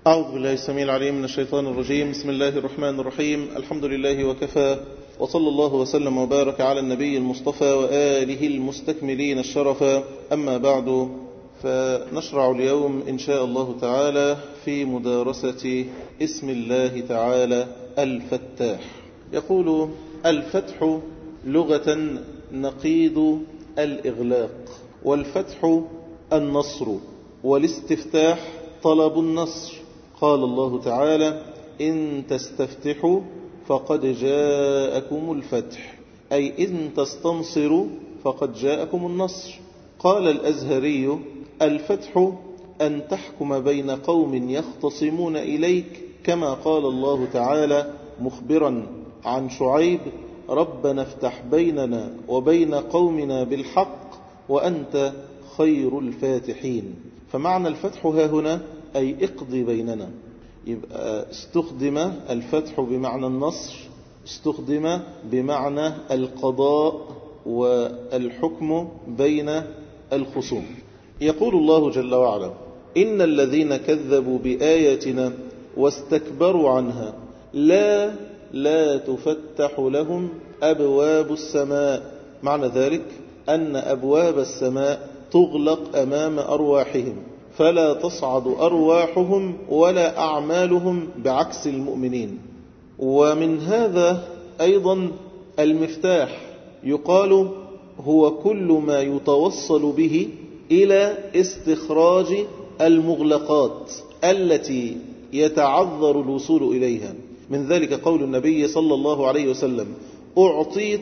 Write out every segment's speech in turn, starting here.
أعوذ بالله السميع العليم من الشيطان الرجيم. بسم الله الرحمن الرحيم. الحمد لله وكفى، وصلى الله وسلم وبارك على النبي المصطفى وآله المستكملين الشرفا. أما بعد، فنشرع اليوم إن شاء الله تعالى في مدارسة اسم الله تعالى الفتاح. يقول الفتح لغة نقيض الإغلاق، والفتح النصر، والاستفتاح طلب النصر. قال الله تعالى: إن تستفتحوا فقد جاءكم الفتح، أي إن تستنصروا فقد جاءكم النصر. قال الأزهري: الفتح أن تحكم بين قوم يختصمون إليك، كما قال الله تعالى مخبرا عن شعيب: ربنا افتح بيننا وبين قومنا بالحق وأنت خير الفاتحين. فمعنى الفتح ها هنا أي اقضي بيننا. يبقى استخدم الفتح بمعنى النصر، استخدم بمعنى القضاء والحكم بين الخصوم. يقول الله جل وعلا: إن الذين كذبوا بآياتنا واستكبروا عنها لا تفتح لهم أبواب السماء. معنى ذلك أن أبواب السماء تغلق أمام أرواحهم، فلا تصعد أرواحهم ولا أعمالهم بعكس المؤمنين. ومن هذا أيضا المفتاح يقال هو كل ما يتوصل به إلى استخراج المغلقات التي يتعذر الوصول إليها. من ذلك قول النبي صلى الله عليه وسلم: أعطيت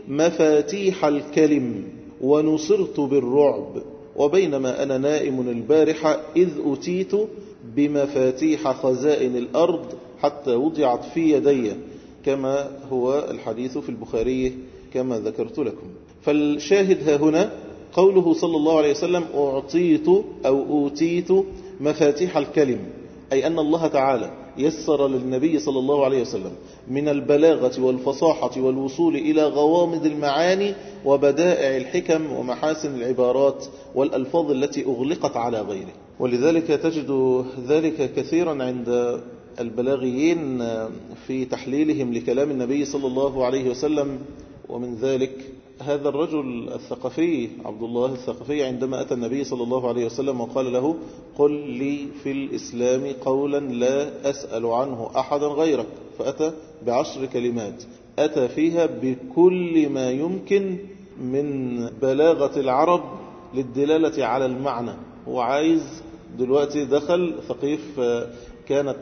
مفاتيح الكلم ونصرت بالرعب، وبينما أنا نائم البارحة إذ أتيت بمفاتيح خزائن الأرض حتى وضعت في يدي، كما هو الحديث في البخاري كما ذكرت لكم. فالشاهد ها هنا قوله صلى الله عليه وسلم: أعطيت أو أوتيت مفاتيح الكلم، أي أن الله تعالى يسر للنبي صلى الله عليه وسلم من البلاغة والفصاحة والوصول إلى غوامض المعاني وبدائع الحكم ومحاسن العبارات والألفاظ التي أغلقت على غيره. ولذلك تجد ذلك كثيرا عند البلاغيين في تحليلهم لكلام النبي صلى الله عليه وسلم. ومن ذلك هذا الرجل الثقفي عبد الله الثقفي، عندما أتى النبي صلى الله عليه وسلم وقال له: قل لي في الإسلام قولا لا أسأل عنه أحدا غيرك، فأتى ب10 كلمات أتى فيها بكل ما يمكن من بلاغة العرب للدلالة على المعنى. هو عايز دلوقتي دخل ثقيف، كانت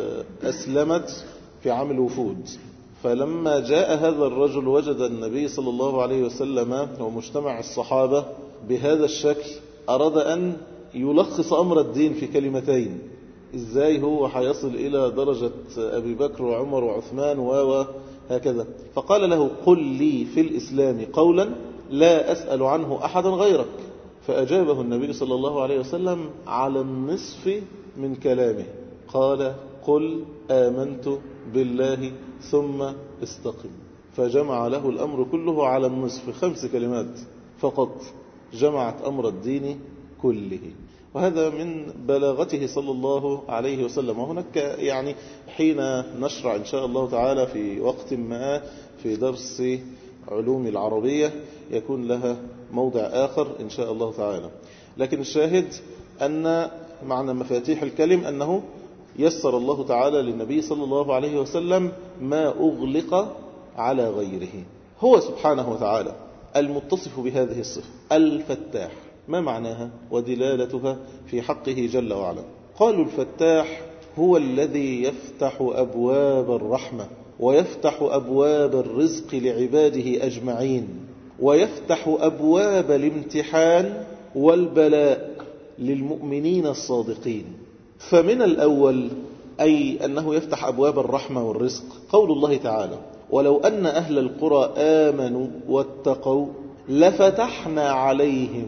أسلمت في عام الوفود، فلما جاء هذا الرجل وجد النبي صلى الله عليه وسلم ومجتمع الصحابة بهذا الشكل، أراد أن يلخص أمر الدين في كلمتين. إزاي هو حيصل إلى درجة أبي بكر وعمر وعثمان وهكذا؟ فقال له: قل لي في الإسلام قولا لا أسأل عنه أحدا غيرك. فأجابه النبي صلى الله عليه وسلم على النصف من كلامه، قال: قل آمنت بالله ثم استقم. فجمع له الأمر كله على النصف، 5 كلمات فقط جمعت أمر الدين كله. وهذا من بلاغته صلى الله عليه وسلم. وهناك يعني حين نشرع إن شاء الله تعالى في وقت ما في درس علوم العربية يكون لها موضع آخر إن شاء الله تعالى. لكن الشاهد أن معنى مفاتيح الكلم أنه يسر الله تعالى للنبي صلى الله عليه وسلم ما أغلق على غيره. هو سبحانه وتعالى المتصف بهذه الصفة الفتاح. ما معناها ودلالتها في حقه جل وعلا؟ قالوا: الفتاح هو الذي يفتح أبواب الرحمة ويفتح أبواب الرزق لعباده أجمعين، ويفتح أبواب الامتحان والبلاء للمؤمنين الصادقين. فمن الأول أي أنه يفتح أبواب الرحمة والرزق قول الله تعالى: ولو أن أهل القرى آمنوا واتقوا لفتحنا عليهم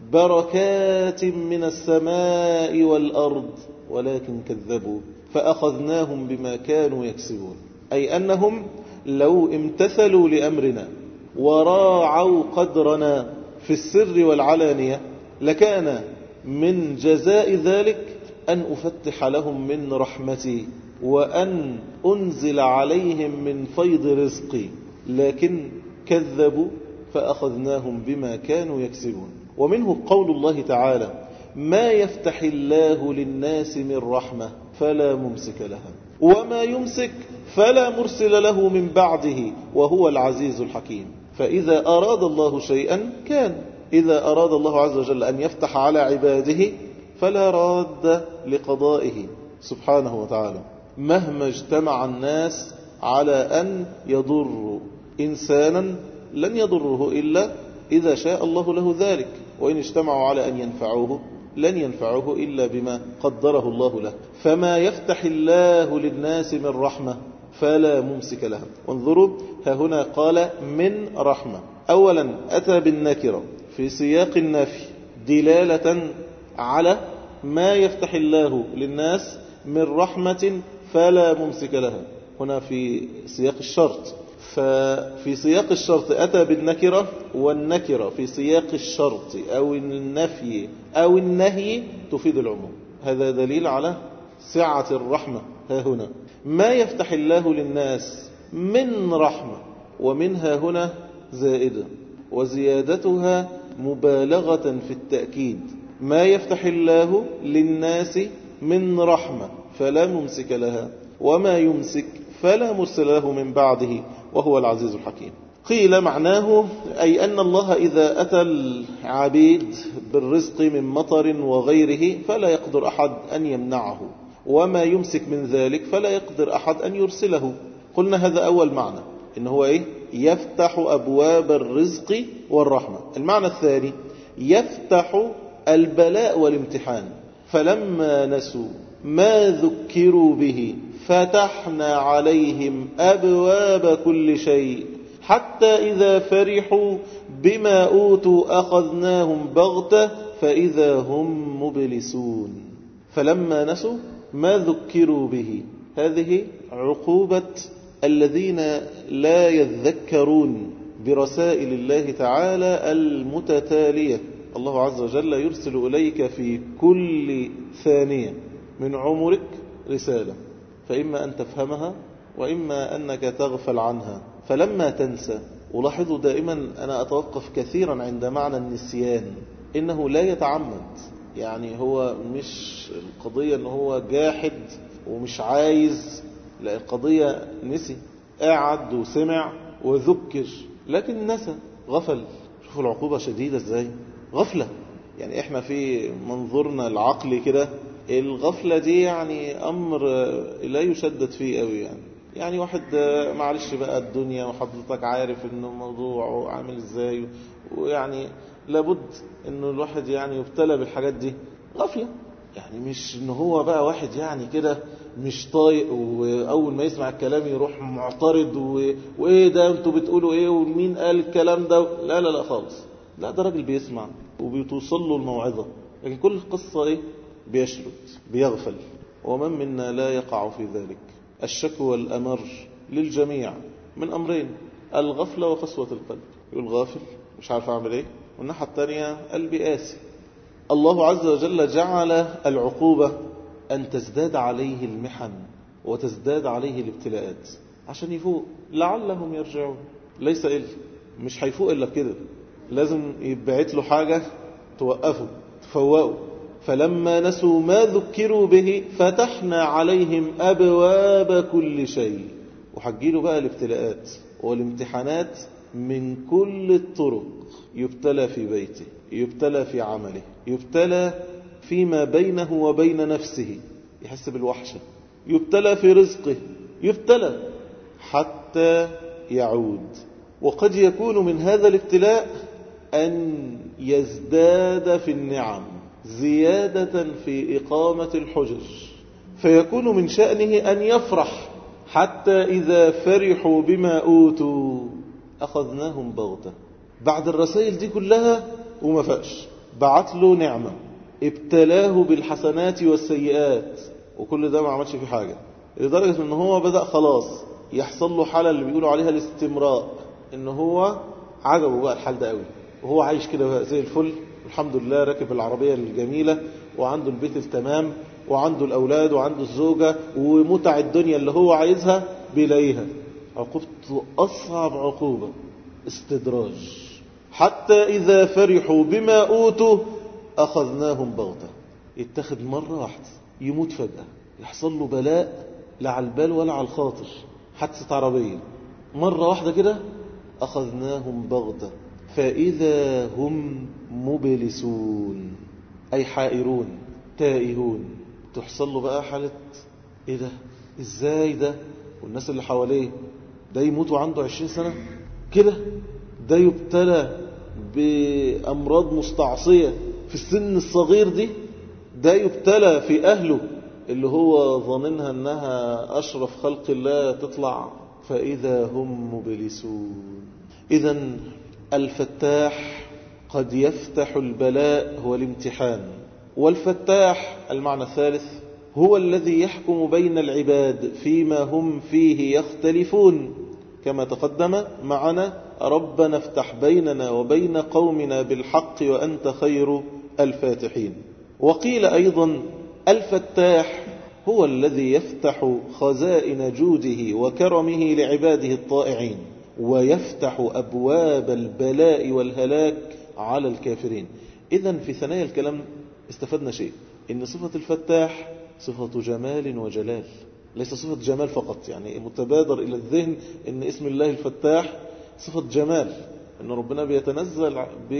بركات من السماء والأرض ولكن كذبوا فأخذناهم بما كانوا يكسبون. أي أنهم لو امتثلوا لأمرنا وراعوا قدرنا في السر والعلانية لكان من جزاء ذلك أن أفتح لهم من رحمتي وأن أنزل عليهم من فيض رزقي، لكن كذبوا فأخذناهم بما كانوا يكسبون. ومنه قول الله تعالى: ما يفتح الله للناس من رحمة فلا ممسك لها وما يمسك فلا مرسل له من بعده وهو العزيز الحكيم. فإذا أراد الله شيئا كان، إذا أراد الله عز وجل أن يفتح على عباده فلا راد لقضائه سبحانه وتعالى، مهما اجتمع الناس على أن يضروا إنسانا لن يضره إلا إذا شاء الله له ذلك، وإن اجتمعوا على أن ينفعوه لن ينفعوه إلا بما قدره الله له. فما يفتح الله للناس من رحمة فلا ممسك لها. وانظروا ها هنا قال من رحمة، أولا أتى بالنكرة في سياق النفي دلالة على ما يفتح الله للناس من رحمة فلا ممسك لها. هنا في سياق الشرط، ففي سياق الشرط أتى بالنكرة، والنكرة في سياق الشرط أو النفي أو النهي تفيد العموم. هذا دليل على سعة الرحمة. ها هنا ما يفتح الله للناس من رحمة، ومنها هنا زائدة وزيادتها مبالغة في التأكيد. ما يفتح الله للناس من رحمة فلا ممسك لها وما يمسك فلا مرسل له من بعده وهو العزيز الحكيم. قيل معناه أي أن الله إذا أتى العبيد بالرزق من مطر وغيره فلا يقدر أحد أن يمنعه، وما يمسك من ذلك فلا يقدر أحد أن يرسله. قلنا هذا أول معنى، إن هو يفتح أبواب الرزق والرحمة. المعنى الثاني يفتح البلاء والامتحان. فلما نسوا ما ذكروا به فتحنا عليهم أبواب كل شيء حتى إذا فرحوا بما أوتوا أخذناهم بغتة فإذا هم مبلسون. فلما نسوا ما ذكروا به، هذه عقوبة الذين لا يذكرون برسائل الله تعالى المتتالية. الله عز وجل يرسل إليك في كل ثانية من عمرك رسالة، فإما أن تفهمها وإما أنك تغفل عنها. فلما تنسى، ولاحظوا دائما أنا أتوقف كثيرا عند معنى النسيان، إنه لا يتعمد، يعني هو مش القضية أنه هو جاحد ومش عايز، لا، القضية نسي، قاعد وسمع وذكر لكن نسى، غفل. شوفوا العقوبة شديدة ازاي، غفلة. يعني احنا في منظورنا العقلي كده الغفلة دي يعني أمر لا يشدد فيه قوي، يعني واحد معلش بقى الدنيا وحضرتك عارف انه الموضوع عامل ازاي، ويعني لابد انه الواحد يعني يبتلى بالحاجات دي. غفلة يعني مش ان هو بقى واحد يعني كده مش طايق، واول ما يسمع الكلام يروح معترض وايه ده انتوا بتقولوا ايه ومين قال الكلام ده. لا لا لا خالص، لا، ده راجل بيسمع وبيتوصل له الموعظة، لكن كل القصة بيشرد بيغفل. ومن منا لا يقع في ذلك. الشكوى الأمر للجميع من أمرين: الغفلة وقسوة القلب. يقول غافل مش عارف أعمل إيه، والناحية الثانية قلبي قاسي. الله عز وجل جعل العقوبة أن تزداد عليه المحن وتزداد عليه الابتلاءات عشان يفوق لعلهم يرجعون. ليس إلا مش هيفوق إلا كده، لازم يبعت له حاجة توقفه تفوقه. فلما نسوا ما ذكروا به فتحنا عليهم أبواب كل شيء. وحجيله بقى الابتلاءات والامتحانات من كل الطرق. يبتلى في بيته، يبتلى في عمله، يبتلى فيما بينه وبين نفسه، يحس بالوحشة، يبتلى في رزقه، يبتلى حتى يعود. وقد يكون من هذا الابتلاء أن يزداد في النعم زيادة في إقامة الحجج، فيكون من شأنه أن يفرح حتى إذا فرحوا بما أوتوا أخذناهم بغتة. بعد الرسائل دي كلها وما فاش، بعت له نعمة، ابتلاه بالحسنات والسيئات، وكل ده ما عملش فيه حاجة، لدرجة أنه هو بدأ خلاص يحصل له حالة اللي بيقولوا عليها الاستمراء، أنه هو عجبه بقى الحال ده قوي، وهو عايش كده زي الفل الحمد لله، راكب العربية الجميلة وعنده البيت التمام وعنده الأولاد وعنده الزوجة ومتع الدنيا اللي هو عايزها بيلاقيها. عقوبته أصعب عقوبة استدراج. حتى إذا فرحوا بما أوتوا أخذناهم بغتة. يتخذ مرة واحدة، يموت فجأة، يحصل له بلاء لا على البال ولا على الخاطر، حادثة عربية مرة واحدة كده، أخذناهم بغتة فإذا هم مبلسون، أي حائرون تائهون. تحصل له بقى حالة إيه ده؟ إزاي ده؟ والناس اللي حواليه ده يموت وعنده 20 سنة كده، ده يبتلى بأمراض مستعصية في السن الصغير دي، ده يبتلى في أهله اللي هو ظننها أنها أشرف خلق الله تطلع فإذا هم مبلسون. إذن الفتاح قد يفتح البلاء، هو الامتحان. والفتاح المعنى الثالث هو الذي يحكم بين العباد فيما هم فيه يختلفون، كما تقدم معنا ربنا افتح بيننا وبين قومنا بالحق وأنت خير الفاتحين. وقيل أيضا الفتاح هو الذي يفتح خزائن جوده وكرمه لعباده الطائعين، ويفتح أبواب البلاء والهلاك على الكافرين. إذن في ثنايا الكلام استفدنا شيء، إن صفة الفتاح صفة جمال وجلال، ليس صفة جمال فقط. يعني متبادر إلى الذهن إن اسم الله الفتاح صفة جمال، إن ربنا بيتنزل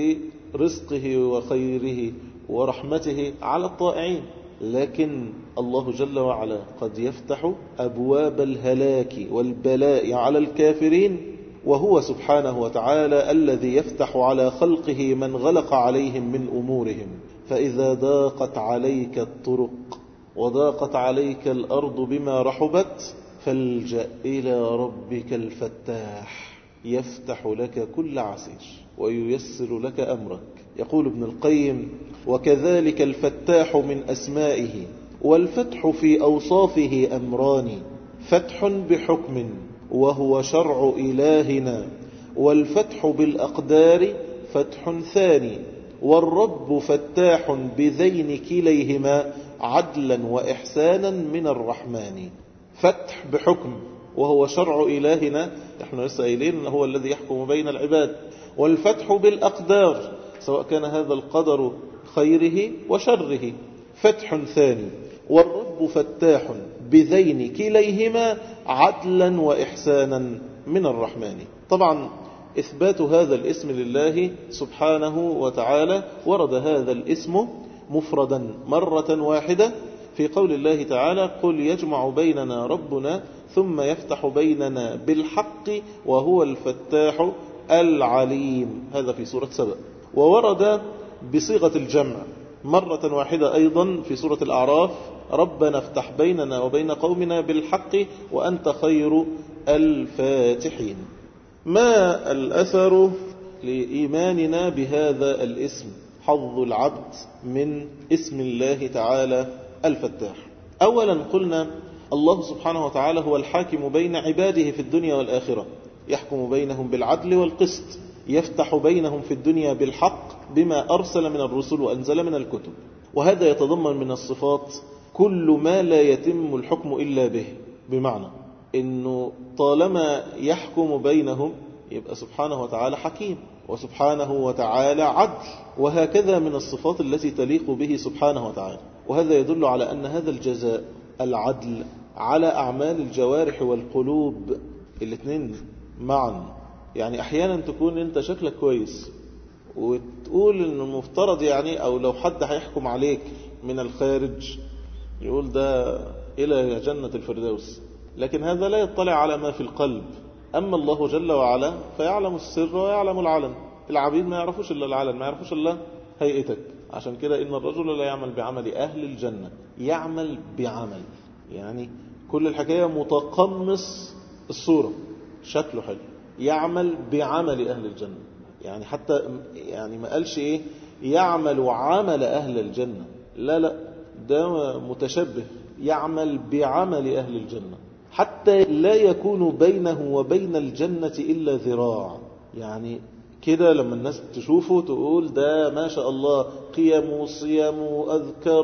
برزقه وخيره ورحمته على الطائعين، لكن الله جل وعلا قد يفتح أبواب الهلاك والبلاء على الكافرين، وهو سبحانه وتعالى الذي يفتح على خلقه من غلق عليهم من أمورهم. فإذا ضاقت عليك الطرق وضاقت عليك الأرض بما رحبت فالجأ إلى ربك الفتاح يفتح لك كل عسير وييسر لك أمرك. يقول ابن القيم: وكذلك الفتاح من أسمائه، والفتح في أوصافه أمران: فتح بحكم وهو شرع إلهنا، والفتح بالأقدار فتح ثاني، والرب فتاح بذين كليهما عدلا وإحسانا من الرحمن. فتح بحكم وهو شرع إلهنا، نحن لسه قايلين هو الذي يحكم بين العباد. والفتح بالأقدار سواء كان هذا القدر خيره وشره فتح ثاني، والرب فتاح بذين كليهما عدلا وإحسانا من الرحمن. طبعا إثبات هذا الاسم لله سبحانه وتعالى، ورد هذا الاسم مفردا مرة واحدة في قول الله تعالى: قل يجمع بيننا ربنا ثم يفتح بيننا بالحق وهو الفتاح العليم، هذا في سورة سبأ. وورد بصيغة الجمع مرة واحدة أيضا في سورة الأعراف: ربنا افتح بيننا وبين قومنا بالحق وأنت خير الفاتحين. ما الأثر لإيماننا بهذا الاسم، حظ العبد من اسم الله تعالى الفتاح؟ أولا قلنا الله سبحانه وتعالى هو الحاكم بين عباده في الدنيا والآخرة، يحكم بينهم بالعدل والقسط، يفتح بينهم في الدنيا بالحق بما أرسل من الرسل وأنزل من الكتب. وهذا يتضمن من الصفات كل ما لا يتم الحكم إلا به، بمعنى أنه طالما يحكم بينهم يبقى سبحانه وتعالى حكيم، وسبحانه وتعالى عدل، وهكذا من الصفات التي تليق به سبحانه وتعالى. وهذا يدل على أن هذا الجزاء العدل على أعمال الجوارح والقلوب الاثنين معا. يعني أحيانا تكون أنت شكلك كويس وتقول أنه المفترض يعني، أو لو حد هيحكم عليك من الخارج يقول ده إلى جنة الفردوس، لكن هذا لا يطلع على ما في القلب. أما الله جل وعلا فيعلم السر ويعلم العلن. العبيد ما يعرفوش إلا العلن، ما يعرفوش إلا هيئتك. عشان كده إن الرجل لا يعمل بعمل أهل الجنة، يعمل بعمل، يعني كل الحكاية متقمص الصورة، شكله حلو، يعمل بعمل أهل الجنة. يعني حتى يعني ما قالش إيه يعمل عمل أهل الجنة، لا لا، ده متشبه، يعمل بعمل أهل الجنة، حتى لا يكون بينه وبين الجنة إلا ذراع. يعني كده لما الناس تشوفه تقول ده ما شاء الله قيم وصيام وأذكر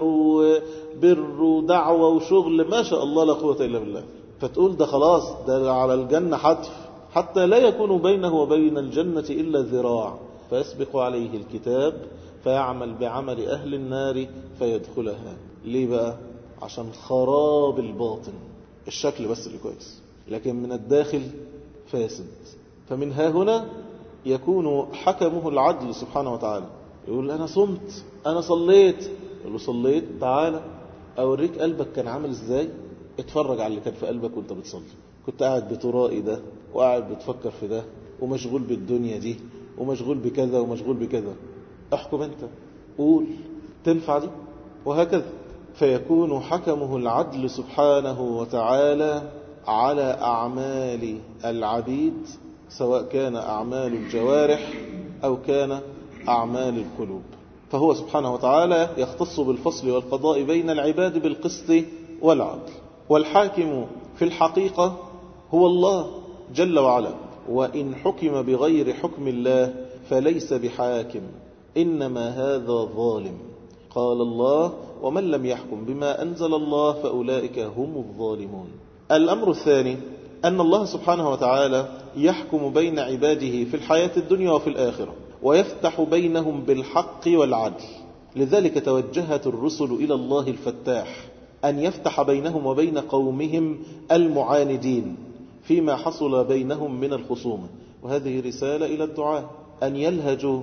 وبر ودعوة وشغل ما شاء الله لا قوة إلا بالله. فتقول ده خلاص ده على الجنة حتف، حتى لا يكون بينه وبين الجنة إلا ذراع، فيسبق عليه الكتاب فيعمل بعمل أهل النار فيدخلها. ليه بقى؟ عشان خراب الباطن، الشكل بس اللي كويس لكن من الداخل فاسد. فمن ها هنا يكون حكمه العدل سبحانه وتعالى. يقول أنا صمت، أنا صليت، يقول له صليت، تعالى أوريك قلبك كان عامل إزاي، اتفرج على اللي كان في قلبك وانت بتصلي. كنت قاعد بترائي ده وقاعد بتفكر في ده ومشغول بالدنيا دي ومشغول بكذا ومشغول بكذا. احكم انت، قول تنفع دي، وهكذا. فيكون حكمه العدل سبحانه وتعالى على أعمال العبيد، سواء كان أعمال الجوارح أو كان أعمال القلوب. فهو سبحانه وتعالى يختص بالفصل والقضاء بين العباد بالقسط والعدل. والحاكم في الحقيقة هو الله جل وعلا، وإن حكم بغير حكم الله فليس بحاكم، إنما هذا ظالم. قال الله ومن لم يحكم بما أنزل الله فأولئك هم الظالمون. الأمر الثاني أن الله سبحانه وتعالى يحكم بين عباده في الحياة الدنيا وفي الآخرة، ويفتح بينهم بالحق والعدل. لذلك توجهت الرسل إلى الله الفتاح أن يفتح بينهم وبين قومهم المعاندين فيما حصل بينهم من الخصومة. وهذه رسالة إلى الدعاء أن يلهجوا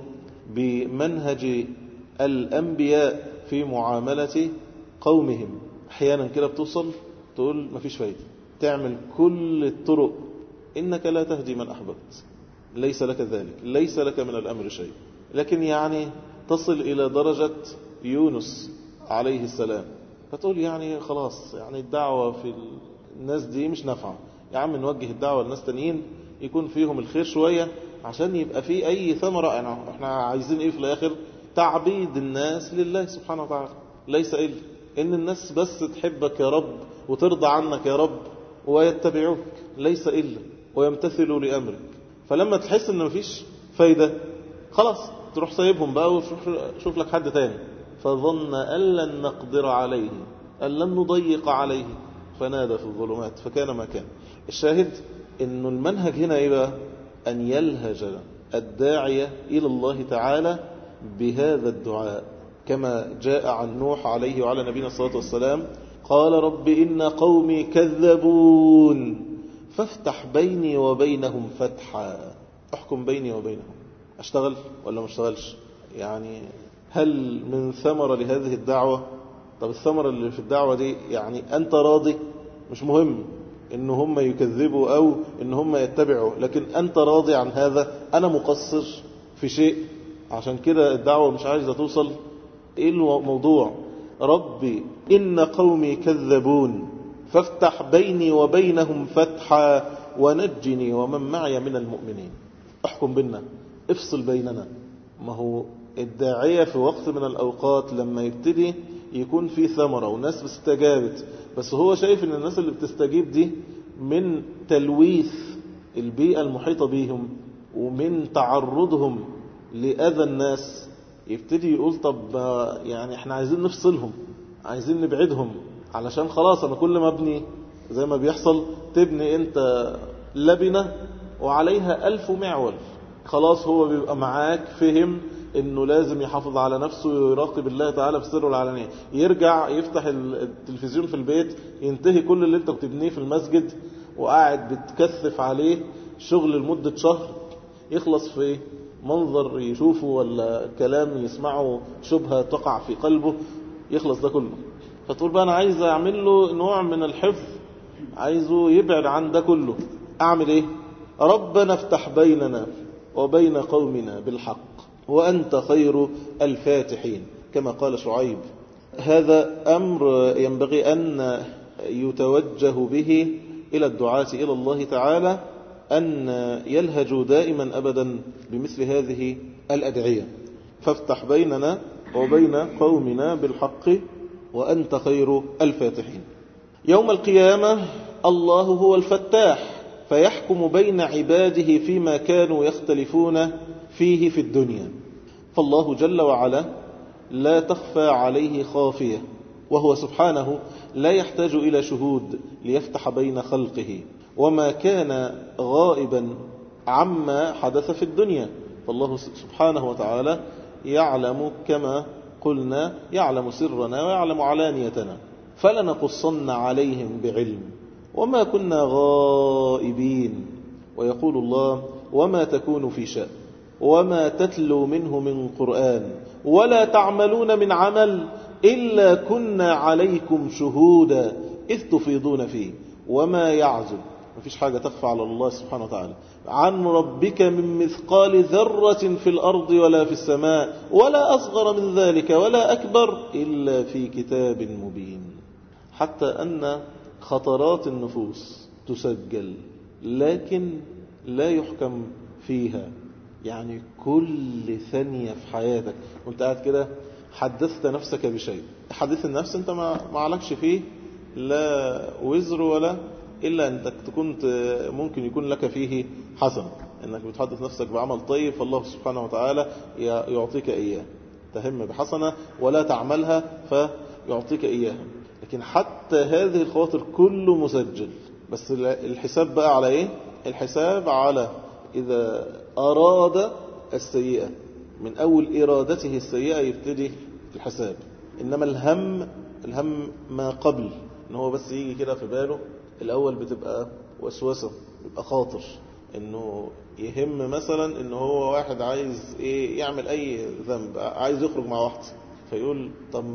بمنهج الأنبياء في معاملة قومهم. أحيانا كده بتوصل تقول مفيش فايدة، تعمل كل الطرق، إنك لا تهدي من أحببت، ليس لك ذلك، ليس لك من الأمر شيء. لكن يعني تصل إلى درجة يونس عليه السلام، فتقول يعني خلاص يعني الدعوة في الناس دي مش نافعة، يا عم نوجه الدعوة للناس تانيين يكون فيهم الخير شوية عشان يبقى فيه أي ثمرة. يعني احنا عايزين ايه في الآخر؟ تعبيد الناس لله سبحانه وتعالى، ليس إلا إن الناس بس تحبك يا رب وترضى عنك يا رب ويتبعوك، ليس إلا ويمتثلوا لأمرك. فلما تحس إن مفيش فايدة خلاص تروح سايبهم بقى وشوف لك حد تاني. فظن أن لن نقدر عليه، أن لن نضيق عليه، فنادى في الظلمات فكان ما كان. الشاهد إنه المنهج هنا إيه بقى؟ أن يلهج الداعية إلى الله تعالى بهذا الدعاء، كما جاء عن نوح عليه وعلى نبينا الصلاة والسلام قال رب إن قومي كذبون فافتح بيني وبينهم فتحا. احكم بيني وبينهم، اشتغل ولا ما اشتغلش؟ يعني هل من ثمرة لهذه الدعوة؟ طب الثمرة اللي في الدعوة دي يعني أنت راضي؟ مش مهم إن هم يكذبوا أو إن هم يتبعوا، لكن أنت راضي عن هذا؟ أنا مقصر في شيء عشان كده الدعوة مش عايزة توصل؟ إيه الموضوع؟ ربي إن قومي كذبون فافتح بيني وبينهم فتحا ونجني ومن معي من المؤمنين. احكم بيننا، افصل بيننا. ما هو الداعية في وقت من الأوقات لما يبتدي يكون في ثمرة والناس استجابت، بس هو شايف ان الناس اللي بتستجيب دي من تلويث البيئة المحيطة بيهم ومن تعرضهم لأذى الناس، يبتدي يقول طب يعني احنا عايزين نفصلهم، عايزين نبعدهم، علشان خلاص انا كل ما ابني زي ما بيحصل تبني انت لبنة وعليها 1000 معول، خلاص هو بيبقى معاك فهم انه لازم يحافظ على نفسه ويراقب الله تعالى في السر والعلانية. يرجع يفتح التلفزيون في البيت ينتهي كل اللي انت بتبنيه في المسجد وقاعد بتكثف عليه شغل لمدة شهر، يخلص في منظر يشوفه ولا كلام يسمعه شبهة تقع في قلبه، يخلص ده كله. فتقول بقى أنا عايز أعمل له نوع من الحفظ، عايزه يبعد عن ده كله. أعمل إيه؟ ربنا افتح بيننا وبين قومنا بالحق وأنت خير الفاتحين، كما قال شعيب. هذا أمر ينبغي أن يتوجه به إلى الدعاة إلى الله تعالى، أن يلهجوا دائما أبدا بمثل هذه الأدعية. فافتح بيننا وبين قومنا بالحق وأنت خير الفاتحين. يوم القيامة الله هو الفتاح فيحكم بين عباده فيما كانوا يختلفون فيه في الدنيا. فالله جل وعلا لا تخفى عليه خافية، وهو سبحانه لا يحتاج إلى شهود ليفتح بين خلقه، وما كان غائبا عما حدث في الدنيا. فالله سبحانه وتعالى يعلم كما قلنا، يعلم سرنا ويعلم علانيتنا، فلنقصن عليهم بعلم وما كنا غائبين. ويقول الله: وما تكون في شأن وما تتلو منه من قرآن ولا تعملون من عمل إلا كنا عليكم شهودا إذ تفيضون فيه وما يعزب، مفيش حاجة تخفى على الله سبحانه وتعالى، عن ربك من مثقال ذرة في الأرض ولا في السماء ولا أصغر من ذلك ولا أكبر إلا في كتاب مبين. حتى أن خطرات النفوس تسجل لكن لا يحكم فيها. يعني كل ثانية في حياتك وانت قاعد كده حدثت نفسك بشيء، حديث النفس انت ما عليكش فيه لا وزر ولا إلا أنك تكون ممكن يكون لك فيه حسن، أنك بتحدث نفسك بعمل طيب فالله سبحانه وتعالى يعطيك إياه، تهم بحسنة ولا تعملها فيعطيك إياها. لكن حتى هذه الخواطر كله مسجل، بس الحساب بقى على إيه؟ الحساب على إذا أراد السيئة، من أول إرادته السيئة يبتدي الحساب. إنما الهم ما قبل، إن هو بس يجي كده في باله الأول بتبقى وسوسة، يبقى خاطر إنه يهم مثلا إنه هو واحد عايز إيه يعمل أي ذنب، عايز يخرج مع واحد فيقول طب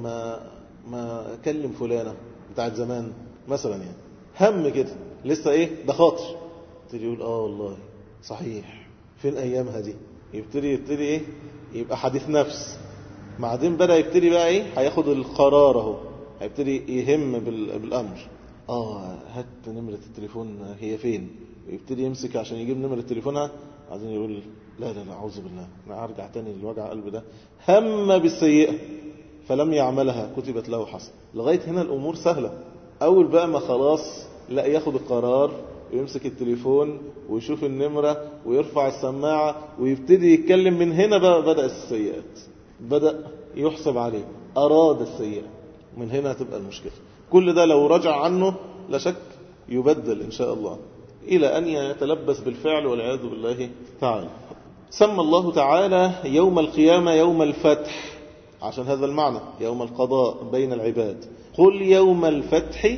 ما أكلم فلانة بتاعت زمان مثلا، يعني هم كده لسه إيه ده خاطر، يبتدي يقول والله صحيح فين أيامها دي، يبتدي إيه يبقى حديث نفس. بعدين بدأ يبتدي بقى إيه هياخد القرار أهو، هيبتدي يهم بالأمر، هات نمرة التليفون هي فين، ويبتدي يمسك عشان يجيب نمرة تليفونها، بعدين يقول لا أعوذ بالله أنا أرجع تاني للوجع قلب ده. هم بالسيئة فلم يعملها كتبت له حسنة. لغاية هنا الأمور سهلة. أول بقى ما خلاص لا ياخد القرار ويمسك التليفون ويشوف النمرة ويرفع السماعة ويبتدي يتكلم، من هنا بقى بدأ السيئات، بدأ يحسب عليه، أراد السيئة، من هنا تبقى المشكلة. كل ده لو رجع عنه لا شك يبدل إن شاء الله، إلى أن يتلبس بالفعل والعياذ بالله تعالى. سمى الله تعالى يوم القيامة يوم الفتح عشان هذا المعنى، يوم القضاء بين العباد. قل يوم الفتح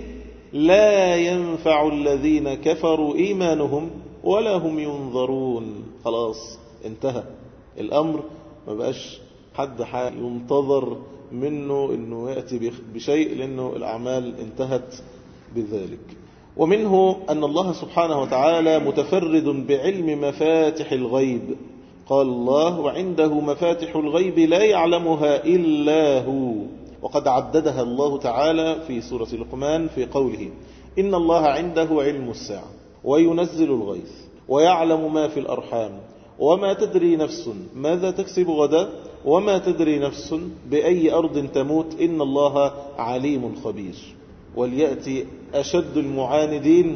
لا ينفع الذين كفروا إيمانهم ولا هم ينظرون. خلاص انتهى الأمر، ما بقاش حد ينتظر منه أنه يأتي بشيء، لأنه الأعمال انتهت بذلك. ومنه أن الله سبحانه وتعالى متفرد بعلم مفاتح الغيب. قال الله: وعنده مفاتح الغيب لا يعلمها إلا هو. وقد عددها الله تعالى في سورة لقمان في قوله: إن الله عنده علم الساعة وينزل الغيث ويعلم ما في الأرحام وما تدري نفس ماذا تكسب غدا وما تدري نفس بأي أرض تموت إن الله عليم خبير. وليأتي أشد المعاندين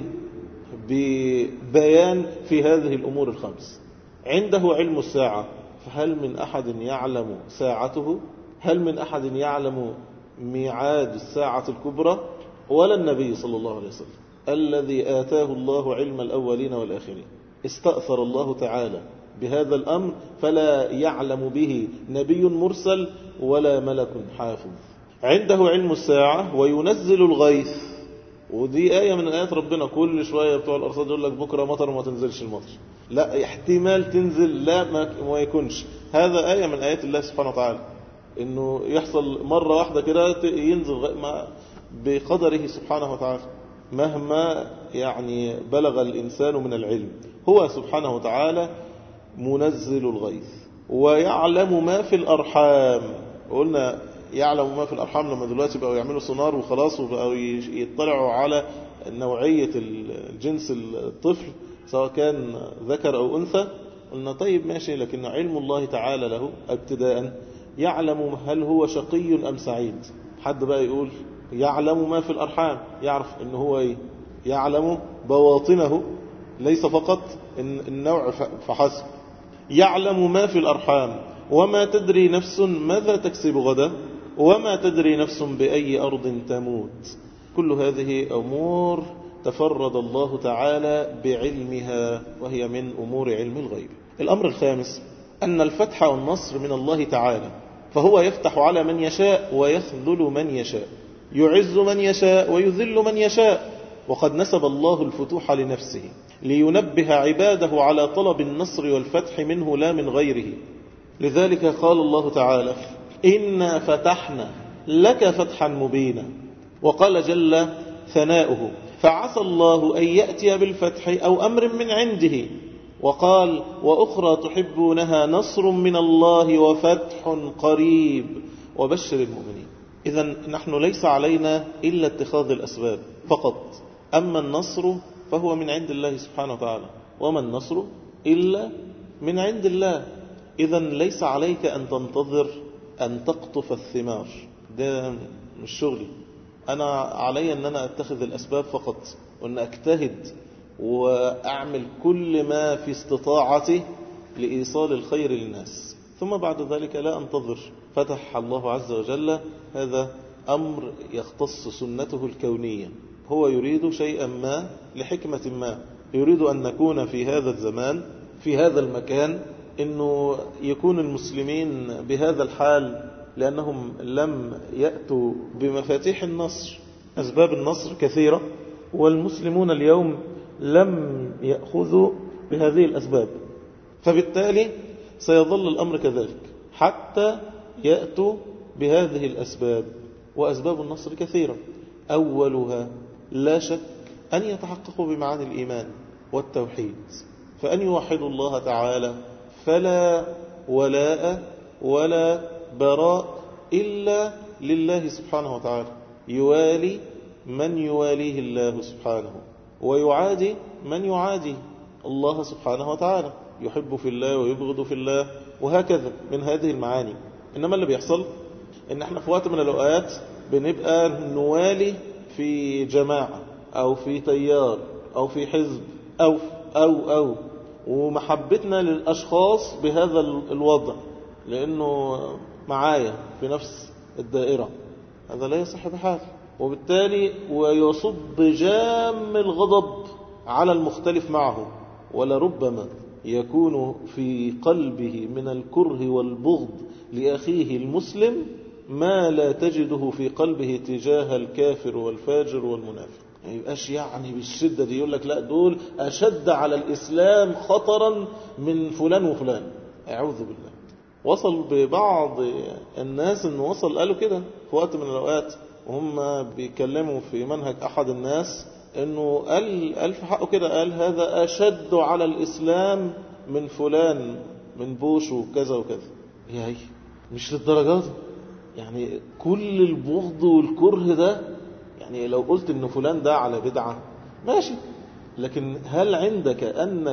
ببيان في هذه الأمور الخمس. عنده علم الساعة، فهل من أحد يعلم ساعته؟ هل من أحد يعلم ميعاد الساعة الكبرى؟ ولا النبي صلى الله عليه وسلم الذي آتاه الله علم الأولين والآخرين. استأثر الله تعالى بهذا الأمر فلا يعلم به نبي مرسل ولا ملك حافظ. عنده علم الساعة وينزل الغيث، ودي آية من آيات ربنا. كل شوية بتوع الأرصاد يقول لك بكرة مطر وما تنزلش المطر، لا احتمال تنزل، لا ما يكونش. هذا آية من آيات الله سبحانه وتعالى، إنه يحصل مرة واحدة كده ينزل بقدره سبحانه وتعالى، مهما يعني بلغ الإنسان من العلم. هو سبحانه وتعالى منزل الغيث ويعلم ما في الأرحام. قلنا يعلم ما في الأرحام لما دلوقتي بقوا يعملوا سونار وخلاص، وبقوا يطلعوا على نوعية الجنس الطفل سواء كان ذكر أو أنثى. قلنا طيب ماشي، لكن علم الله تعالى له ابتداء يعلم هل هو شقي أم سعيد. حد بقى يقول يعلم ما في الأرحام، يعرف إنه هو يعلم بواطنه ليس فقط النوع فحسب. يعلم ما في الأرحام وما تدري نفس ماذا تكسب غدا وما تدري نفس بأي أرض تموت. كل هذه أمور تفرد الله تعالى بعلمها، وهي من أمور علم الغيب. الأمر الخامس أن الفتح والنصر من الله تعالى، فهو يفتح على من يشاء ويخذل من يشاء، يعز من يشاء ويذل من يشاء. وقد نسب الله الفتوح لنفسه لينبه عباده على طلب النصر والفتح منه لا من غيره. لذلك قال الله تعالى: إنا فتحنا لك فتحا مبينا. وقال جل ثناؤه: فعسى الله أن يأتي بالفتح أو أمر من عنده. وقال: وأخرى تحبونها نصر من الله وفتح قريب وبشر المؤمنين. إذن نحن ليس علينا إلا اتخاذ الأسباب فقط، أما النصر فهو من عند الله سبحانه وتعالى، وما النصر إلا من عند الله. إذن ليس عليك أن تنتظر أن تقطف الثمار، ده مش شغلي. أنا علي أن أنا أتخذ الأسباب فقط، وأن أجتهد وأعمل كل ما في استطاعتي لإيصال الخير للناس، ثم بعد ذلك لا أنتظر فتح الله عز وجل. هذا أمر يختص سنته الكونية، هو يريد شيئا ما لحكمة ما، يريد أن نكون في هذا الزمان في هذا المكان، أنه يكون المسلمين بهذا الحال لأنهم لم يأتوا بمفاتيح النصر. أسباب النصر كثيرة، والمسلمون اليوم لم يأخذوا بهذه الأسباب، فبالتالي سيظل الأمر كذلك حتى يأتوا بهذه الأسباب. وأسباب النصر كثيرة، أولها لا شك أن يتحققوا بمعاني الإيمان والتوحيد، فأن يوحدوا الله تعالى، فلا ولاء ولا براء إلا لله سبحانه وتعالى، يوالي من يواليه الله سبحانه، ويعادي من يعادي الله سبحانه وتعالى، يحب في الله ويبغض في الله، وهكذا من هذه المعاني. إنما اللي بيحصل إن احنا في وقت من الأوقات بنبقى نوالي في جماعة أو في تيار أو في حزب أو ومحبتنا للأشخاص بهذا الوضع لأنه معايا في نفس الدائرة، هذا لا يصح بحال. وبالتالي ويصب جام الغضب على المختلف معه، ولربما يكون في قلبه من الكره والبغض لأخيه المسلم ما لا تجده في قلبه تجاه الكافر والفاجر والمنافق. يعني يبقاش يعني بالشدة دي، يقول لك لا دول أشد على الإسلام خطرا من فلان وفلان، أعوذ بالله. وصل ببعض الناس أنه وصل قالوا كده في وقت من الأوقات وهم بيكلموا في منهج أحد الناس، أنه قال في حقه كده، قال هذا أشد على الإسلام من فلان من بوش وكذا وكذا. يا مش للدرجات يعني كل البغض والكره ده، يعني لو قلت أن فلان ده على بدعة ماشي، لكن هل عندك أن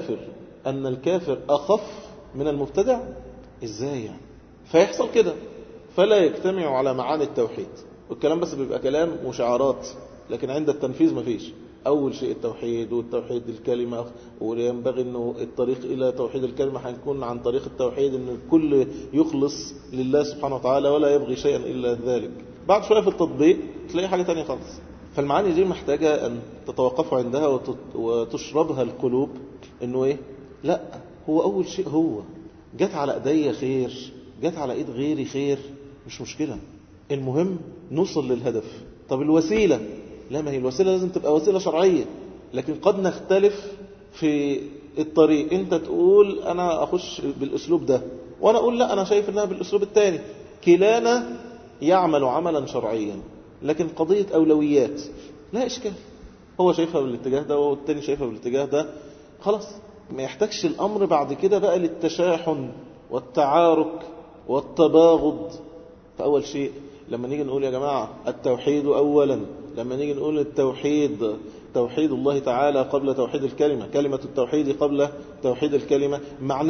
الكافر أخف من المبتدع؟ إزاي يعني؟ فيحصل كده، فلا يجتمع على معاني التوحيد، والكلام بس بيبقى كلام وشعارات، لكن عند التنفيذ مفيش. أول شيء التوحيد، والتوحيد الكلمة، وينبغي أنه الطريق إلى توحيد الكلمة هيكون عن طريق التوحيد، أن الكل يخلص لله سبحانه وتعالى ولا يبغي شيئا إلا ذلك. بعد شوية في التطبيق تلاقي حاجة تانية خالص. فالمعاني دي محتاجة أن تتوقفوا عندها وتشربها القلوب، أنه إيه؟ لا، هو أول شيء هو جت على ايديا خير، جت على ايد غيري خير، مش مشكلة، المهم نوصل للهدف. طب الوسيلة، لا، ما هي الوسيلة لازم تبقى وسيلة شرعية، لكن قد نختلف في الطريق. انت تقول انا اخش بالاسلوب ده، وانا اقول لا انا شايف انها بالاسلوب الثاني، كلانا يعمل عملا شرعيا، لكن قضية اولويات لا اشكال، هو شايفها بالاتجاه ده والتاني شايفها بالاتجاه ده، خلاص ما يحتاجش الأمر بعد كده بقى للتشاحن والتعارك والتباغض. فأول شيء لما نيجي نقول يا جماعة التوحيد أولا، لما نيجي نقول التوحيد توحيد الله تعالى قبل توحيد الكلمة، كلمة التوحيد قبل توحيد الكلمة،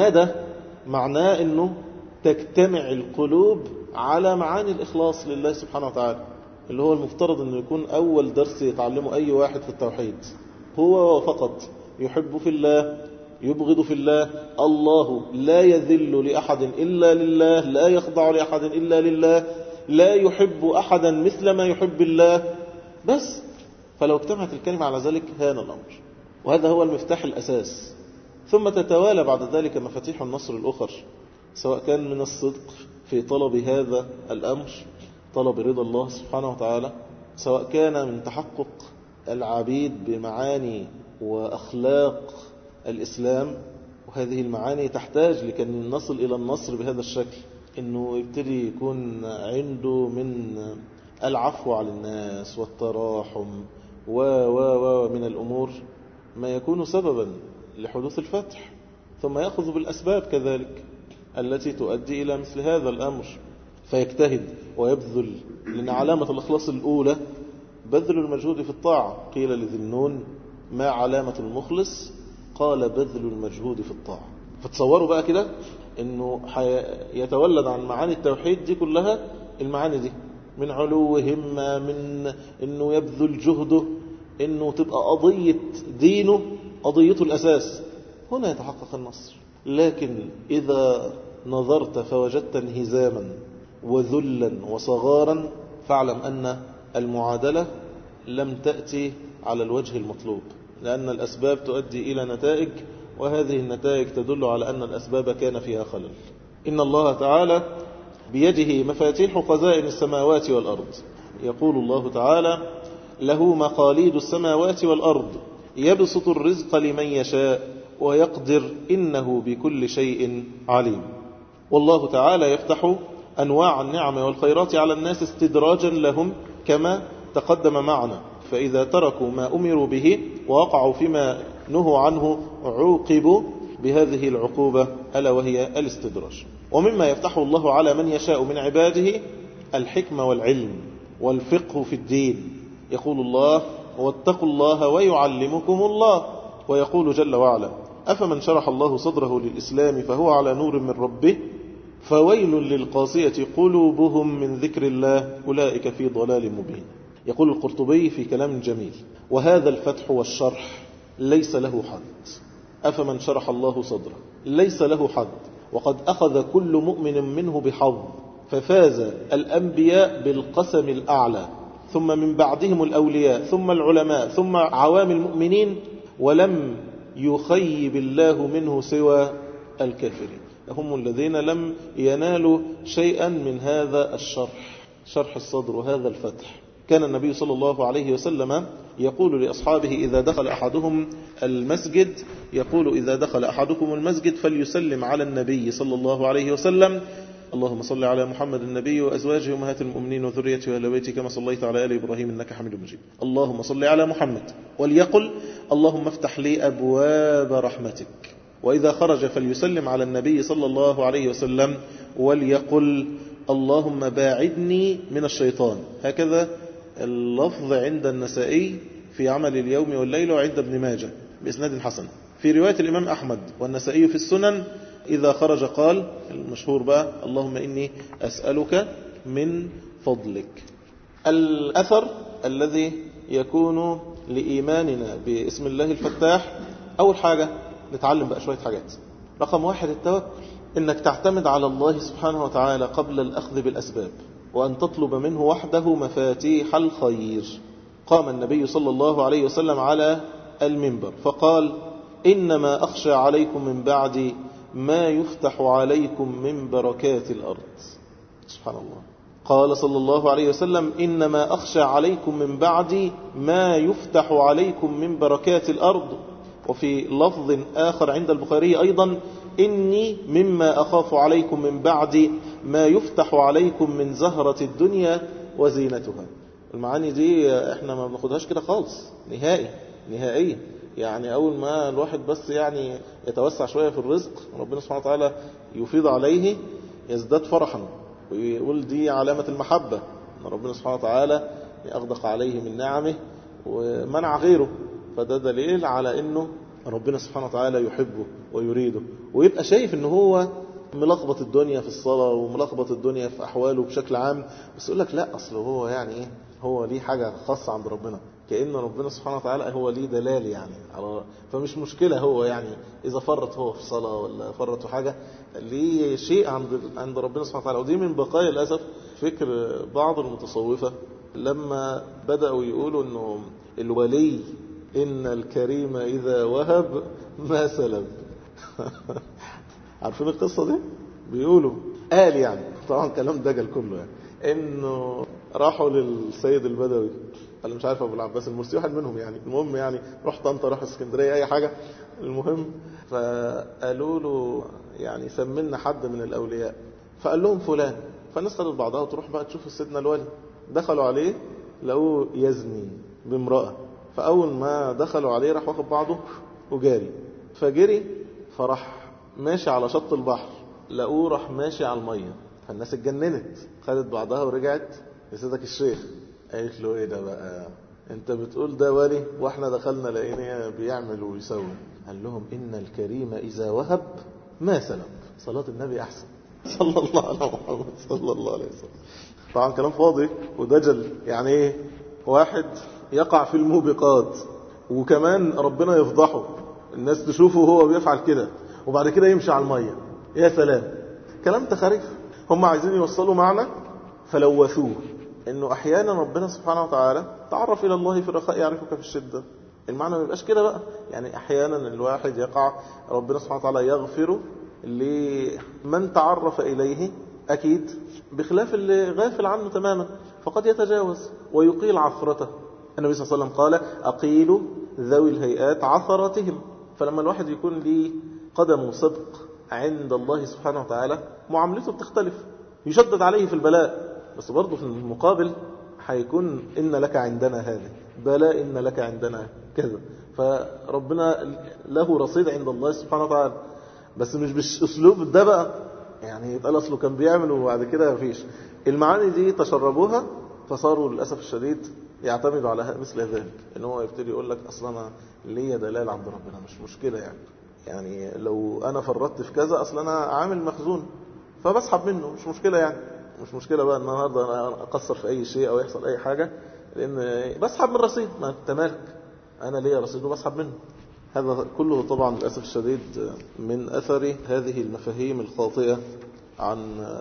معناه أنه تجتمع القلوب على معاني الإخلاص لله سبحانه وتعالى، اللي هو المفترض أنه يكون أول درس يتعلمه أي واحد في التوحيد، هو فقط يحب في الله، يبغض في الله. الله لا يذل لأحد إلا لله، لا يخضع لأحد إلا لله، لا يحب أحدا مثل ما يحب الله. بس فلو اجتمعت الكلمة على ذلك هان الأمر، وهذا هو المفتاح الأساس. ثم تتوالى بعد ذلك مفاتيح النصر الأخر، سواء كان من الصدق في طلب هذا الأمر، طلب رضا الله سبحانه وتعالى، سواء كان من تحقق العبيد بمعاني وأخلاق الإسلام. وهذه المعاني تحتاج لكي نصل إلى النصر بهذا الشكل، إنه يبتدي يكون عنده من العفو على الناس والتراحم ومن الأمور ما يكون سببا لحدوث الفتح، ثم يأخذ بالأسباب كذلك التي تؤدي إلى مثل هذا الأمر، فيجتهد ويبذل. لأن علامة الإخلاص الأولى بذل المجهود في الطاعة. قيل لذي النون: ما علامة المخلص؟ قال: بذل المجهود في الطاعة. فتصوروا بقى كده انه يتولد عن معاني التوحيد دي كلها المعاني دي، من علو همة، من انه يبذل جهده، انه تبقى قضية دينه قضيته الاساس. هنا يتحقق النصر. لكن اذا نظرت فوجدت انهزاما وذلا وصغارا، فاعلم ان المعادلة لم تأتي على الوجه المطلوب، لأن الأسباب تؤدي إلى نتائج، وهذه النتائج تدل على أن الأسباب كان فيها خلل. إن الله تعالى بيده مفاتيح خزائن السماوات والأرض. يقول الله تعالى: له مقاليد السماوات والأرض يبسط الرزق لمن يشاء ويقدر إنه بكل شيء عليم. والله تعالى يفتح أنواع النعم والخيرات على الناس استدراجا لهم كما تقدم معنا، فإذا تركوا ما أمروا به ووقعوا فيما نهوا عنه عوقبوا بهذه العقوبة، ألا وهي الاستدراج. ومما يفتحه الله على من يشاء من عباده الحكمة والعلم والفقه في الدين. يقول الله: واتقوا الله ويعلمكم الله. ويقول جل وعلا: أفمن شرح الله صدره للإسلام فهو على نور من ربه فويل للقاسية قلوبهم من ذكر الله أولئك في ضلال مبين. يقول القرطبي في كلام جميل: وهذا الفتح والشرح ليس له حد. أفمن شرح الله صدره ليس له حد، وقد أخذ كل مؤمن منه بحظ، ففاز الأنبياء بالقسم الأعلى، ثم من بعدهم الأولياء، ثم العلماء، ثم عوام المؤمنين، ولم يخيب الله منه سوى الكافرين. هم الذين لم ينالوا شيئا من هذا الشرح، شرح الصدر وهذا الفتح. كان النبي صلى الله عليه وسلم يقول لأصحابه إذا دخل أحدهم المسجد، يقول: إذا دخل أحدكم المسجد فليسلم على النبي صلى الله عليه وسلم: اللهم صل على محمد النبي وأزواجه أمهات المؤمنين وذريته وآل بيته كما صليت على آل إبراهيم إنك حميد مجيد. اللهم صل على محمد. وليقل: اللهم افتح لي أبواب رحمتك. وإذا خرج فليسلم على النبي صلى الله عليه وسلم وليقل: اللهم باعدني من الشيطان. هكذا اللفظ عند النسائي في عمل اليوم والليلة، وعند ابن ماجه بإسناد حسن. في رواية الإمام أحمد والنسائي في السنن إذا خرج قال المشهور بقى: اللهم إني أسألك من فضلك. الأثر الذي يكون لإيماننا باسم الله الفتاح: أول حاجة نتعلم بقى شوية حاجات. رقم 1: التوكل، إنك تعتمد على الله سبحانه وتعالى قبل الأخذ بالأسباب، وأن تطلب منه وحده مفاتيح الخير. قام النبي صلى الله عليه وسلم على المنبر فقال: إنما أخشى عليكم من بعد ما يفتح عليكم من بركات الأرض. سبحان الله. قال صلى الله عليه وسلم: إنما أخشى عليكم من بعد ما يفتح عليكم من بركات الأرض. وفي لفظ آخر عند البخاري أيضا: إني مما أخاف عليكم من بعد ما يفتح عليكم من زهرة الدنيا وزينتها. المعاني دي احنا ما بناخدهاش كده خالص، نهائيا. يعني أول ما الواحد بس يعني يتوسع شوية في الرزق، ربنا سبحانه وتعالى يفيض عليه، يزداد فرحا، ويقول دي علامة المحبة، أن ربنا سبحانه وتعالى يأغدق عليه من نعمه ومنع غيره. فده دليل على أنه ربنا سبحانه وتعالى يحبه ويريده، ويبقى شايف أنه هو ملخبط الدنيا في الصلاة وملخبط الدنيا في أحواله بشكل عام، بس يقول لك لا، أصله هو يعني إيه، هو ليه حاجة خاصة عند ربنا. كأن ربنا سبحانه وتعالى هو ليه دلال يعني فمش مشكلة هو يعني إذا فرط هو في صلاة ولا فرط في حاجة، ليه شيء عند ربنا سبحانه وتعالى. ودي من بقايا للأسف فكر بعض المتصوفة لما بدأوا يقولوا إنه الولي إن الكريم إذا وهب ما سلب. عارفين القصة دي؟ بيقولوا قال يعني طبعا كلام دجل كله يعني إنه راحوا للسيد البدوي، قال مش عارف أبو العباس المرسي واحد منهم يعني، المهم يعني روح طنطا روح اسكندرية أي حاجة المهم، فقالوا له يعني سمنا حد من الأولياء، فقال لهم فلان، فالناس خدت بعضها وتروح بقى تشوف سيدنا الولي. دخلوا عليه لقوه يزني بامرأة، فأول ما دخلوا عليه راح واخد بعضه وجاري، فجري فراح ماشي على شط البحر، لقوه راح ماشي على المية، فالناس اتجننت خدت بعضها ورجعت لسيدك الشيخ. قالت له ايه ده بقى، انت بتقول ده ولي واحنا دخلنا لقيناه بيعمل ويسوي. قال لهم ان الكريم اذا وهب ما سلب. صلاة النبي احسن صلى الله على محمد صلى الله عليه وسلم. طبعا كلام فاضي ودجل. يعني ايه واحد يقع في الموبقات وكمان ربنا يفضحه، الناس تشوفه وهو بيفعل كده وبعد كده يمشي على المية، يا سلام كلام تخاريف. هم عايزين يوصلوا معنا فلوثوه، انه احيانا ربنا سبحانه وتعالى تعرف الى الله في الرخاء يعرفك في الشدة. المعنى ما يبقاش كده بقى، يعني احيانا الواحد يقع ربنا سبحانه وتعالى يغفر لمن تعرف اليه اكيد، بخلاف اللي غافل عنه تماما فقد يتجاوز ويقيل عثرته. النبي صلى الله عليه وسلم قال اقيلوا ذوي الهيئات عثراتهم. فلما الواحد يكون ليه قدم صدق عند الله سبحانه وتعالى معاملته بتختلف، يشدد عليه في البلاء بس برضه في المقابل هيكون إن لك عندنا هذا بلاء إن لك عندنا كذا، فربنا له رصيد عند الله سبحانه وتعالى. بس مش بالأسلوب ده بقى، يعني يتقال أصله كان بيعمل وبعد كده مفيش. المعاني دي تشربوها فصاروا للأسف الشديد يعتمدوا على مثل ذلك، إن هو يبتدي يقول لك أصلا أنا ليا دلال عند ربنا مش مشكلة يعني لو أنا فرطت في كذا أصلا أنا عامل مخزون فبسحب منه مش مشكلة، يعني مش مشكلة بقى النهاردة أنا أقصر في أي شيء أو يحصل أي حاجة، لأن بسحب من رصيد، ما أنت مالك أنا ليا رصيد وبسحب منه. هذا كله طبعا للأسف الشديد من أثر هذه المفاهيم الخاطئة عن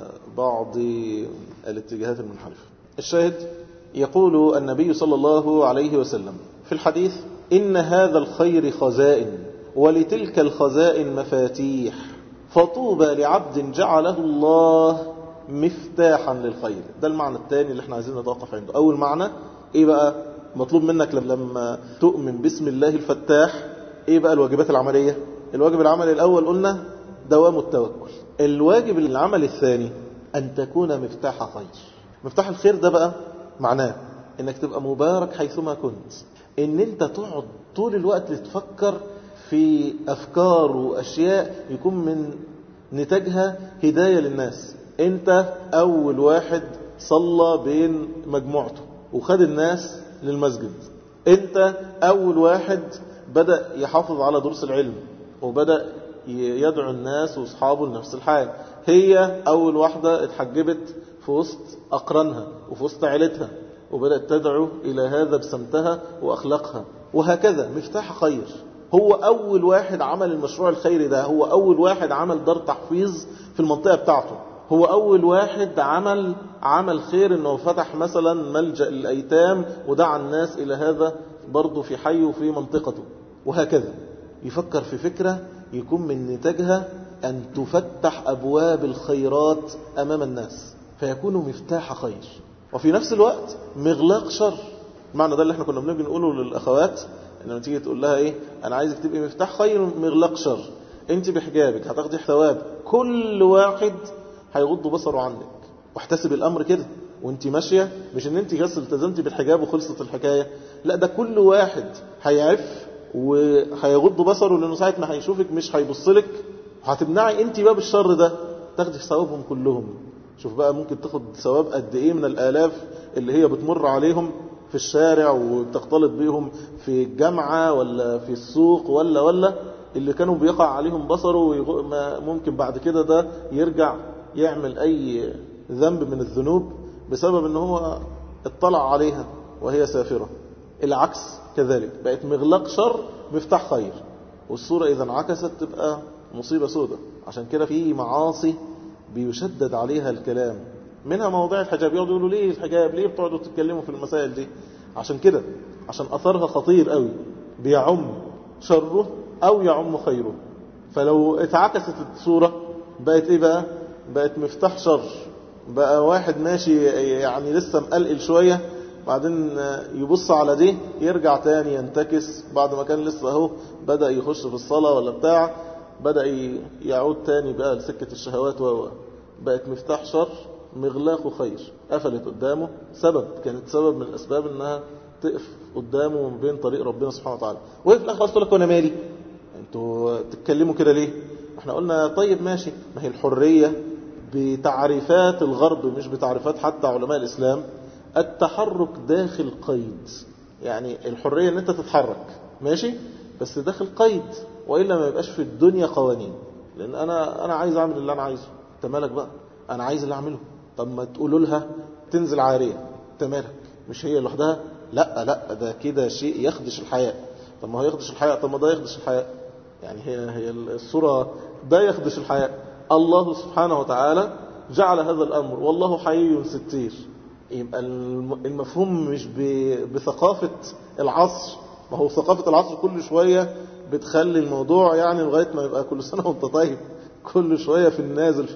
بعض الاتجاهات المنحرفة. الشاهد يقول النبي صلى الله عليه وسلم في الحديث إن هذا الخير خزائن ولتلك الخزائن مفاتيح، فطوبى لعبد جعله الله مفتاحا للخير. ده المعنى الثاني اللي احنا عايزين نتوقف عنده. أول معنى ايه بقى مطلوب منك لما تؤمن باسم الله الفتاح؟ ايه بقى الواجبات العملية؟ الواجب العملي الأول قلنا دوام التوكل. الواجب العملي الثاني أن تكون مفتاح خير. مفتاح الخير ده بقى معناه انك تبقى مبارك حيثما كنت، ان انت تقعد طول الوقت تفكر في أفكار وأشياء يكون من نتاجها هداية للناس. انت أول واحد صلى بين مجموعته وخد الناس للمسجد، انت أول واحد بدأ يحافظ على دروس العلم وبدأ يدعو الناس وأصحابه لنفس الحال، هي أول واحدة اتحجبت في وسط أقرانها وفي وسط عيلتها وبدأت تدعو إلى هذا بسمتها وأخلاقها، وهكذا مفتاح خير. هو أول واحد عمل المشروع الخيري ده، هو أول واحد عمل دار تحفيظ في المنطقة بتاعته، هو أول واحد عمل خير إنه فتح مثلا ملجأ للأيتام ودعا الناس إلى هذا برضه في حي وفي منطقته، وهكذا يفكر في فكرة يكون من نتاجها أن تفتح أبواب الخيرات أمام الناس فيكون مفتاح خير وفي نفس الوقت مغلاق شر. المعنى ده اللي احنا كنا بنيجي نقوله للأخوات، لما تيجي تقول لها ايه انا عايزك تبقي مفتاح خير مغلاق شر، انت بحجابك هتاخدي ثواب كل واحد هيغض بصره عنك، واحتسب الامر كده وانت ماشيه، مش ان انت بس التزمتي بالحجاب وخلصت الحكايه، لا ده كل واحد هيعف وهيغض بصره لانه ساعه ما هيشوفك مش هيبصلك، هتمنعي انت باب الشر ده تاخدي ثوابهم كلهم. شوف بقى ممكن تاخد ثواب قد ايه من الالاف اللي هي بتمر عليهم في الشارع وتختلط بيهم في الجامعة ولا في السوق ولا اللي كانوا بيقع عليهم بصره، ممكن بعد كده ده يرجع يعمل أي ذنب من الذنوب بسبب ان هو اطلع عليها وهي سافرة. العكس كذلك، بقت مغلاق شر مفتاح خير. والصورة إذا انعكست تبقى مصيبة سودة. عشان كده في معاصي بيشدد عليها الكلام، منها مواضيع الحجاب. يقعدوا يقولوا ليه الحجاب، ليه بتقعدوا تتكلموا في المسائل دي؟ عشان كده، عشان أثرها خطير قوي، بيعم شره أو يعم خيره. فلو اتعكست الصورة بقت إيه بقى؟ بقت مفتاح شر. بقى واحد ماشي يعني لسه مقلقل شوية، بعدين يبص على دي يرجع تاني ينتكس، بعد ما كان لسه اهو بدأ يخش في الصلاة ولا بتاع، بدأ يعود تاني بقى لسكة الشهوات. بقت مفتاح شر مغلاق خير، قفلت قدامه. كانت سبب من الأسباب انها تقف قدامه من بين طريق ربنا سبحانه وتعالى. وهي في الآخر تقول لك وانا مالي، انتوا تتكلموا كده ليه؟ احنا قلنا طيب ماشي، ما هي الحرية بتعريفات الغرب مش بتعريفات حتى علماء الإسلام، التحرك داخل قيد. يعني الحرية ان انت تتحرك ماشي، بس داخل قيد، وإلا ما يبقاش في الدنيا قوانين. لأن أنا عايز أعمل اللي أنا عايزه، انت مالك بقى؟ أنا عايز اللي أعمله. طب ما تقولوا لها تنزل عارية، انت مالك؟ مش هي لوحدها؟ لا ده كده شيء يخدش الحياة. طب ما هو يخدش الحياة، طب ما ده يخدش الحياة. يعني هي الصورة ده يخدش الحياة. الله سبحانه وتعالى جعل هذا الأمر، والله حي ستير. يبقى المفهوم مش بثقافة العصر. ما هو ثقافة العصر كل شوية بتخلي الموضوع يعني لغاية ما يبقى كل سنة وانت طيب، كل شوية في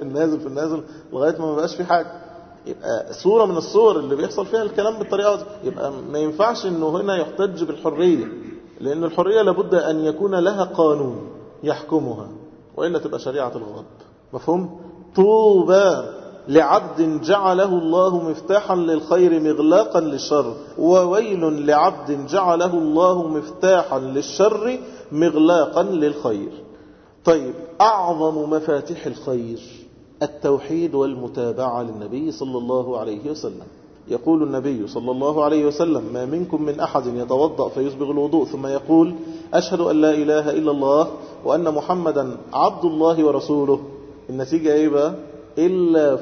النازل لغاية ما بقاش في حاجة. يبقى صورة من الصور اللي بيحصل فيها الكلام بالطريقة دي. يبقى ما ينفعش انه هنا يحتج بالحرية، لأن الحرية لابد أن يكون لها قانون يحكمها، وإلا تبقى شريعة الغرب. مفهوم؟ طوبى لعبد جعله الله مفتاحا للخير مغلاقا للشر، وويل لعبد جعله الله مفتاحا للشر مغلاقا للخير. طيب، أعظم مفاتيح الخير التوحيد والمتابعة للنبي صلى الله عليه وسلم. يقول النبي صلى الله عليه وسلم: ما منكم من أحد يتوضأ فيسبغ الوضوء ثم يقول: أشهد أن لا إله إلا الله وأن محمدا عبد الله ورسوله. النتيجة إيه بقى؟ إلا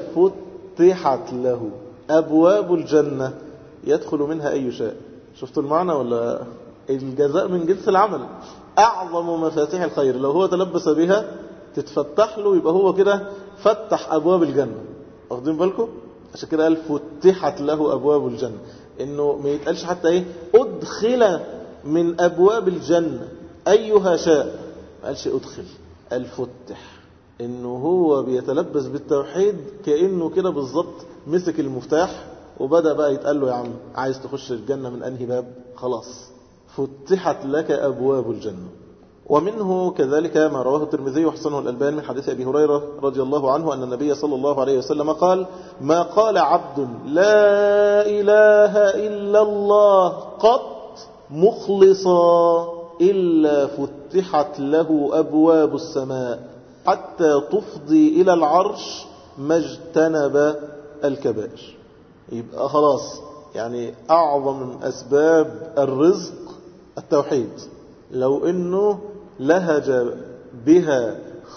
فتحت له أبواب الجنة يدخل منها أي شيء. شفتوا المعنى ولا؟ الجزاء من جنس العمل. أعظم مفاتيح الخير لو هو تلبس بها تتفتح له، يبقى هو كده فتح أبواب الجنة. واخدين بالكم؟ عشان كده قال فتحت له أبواب الجنة، إنه ما يتقالش حتى إيه أدخل من أبواب الجنة أيها شاء، ما قالش أدخل، قال فتح. إنه هو بيتلبس بالتوحيد كأنه كده بالضبط مسك المفتاح وبدأ بقى يتقال له: يا عم عايز تخش الجنة من أنهي باب؟ خلاص فتحت لك أبواب الجنة. ومنه كذلك ما رواه الترمذي وحسنه الألباني من حديث أبي هريرة رضي الله عنه أن النبي صلى الله عليه وسلم قال: ما قال عبد لا إله إلا الله قط مخلصا إلا فتحت له أبواب السماء حتى تفضي إلى العرش ما اجتنب الكبائر. يبقى خلاص، يعني أعظم من أسباب الرزق التوحيد. لو إنه لهج بها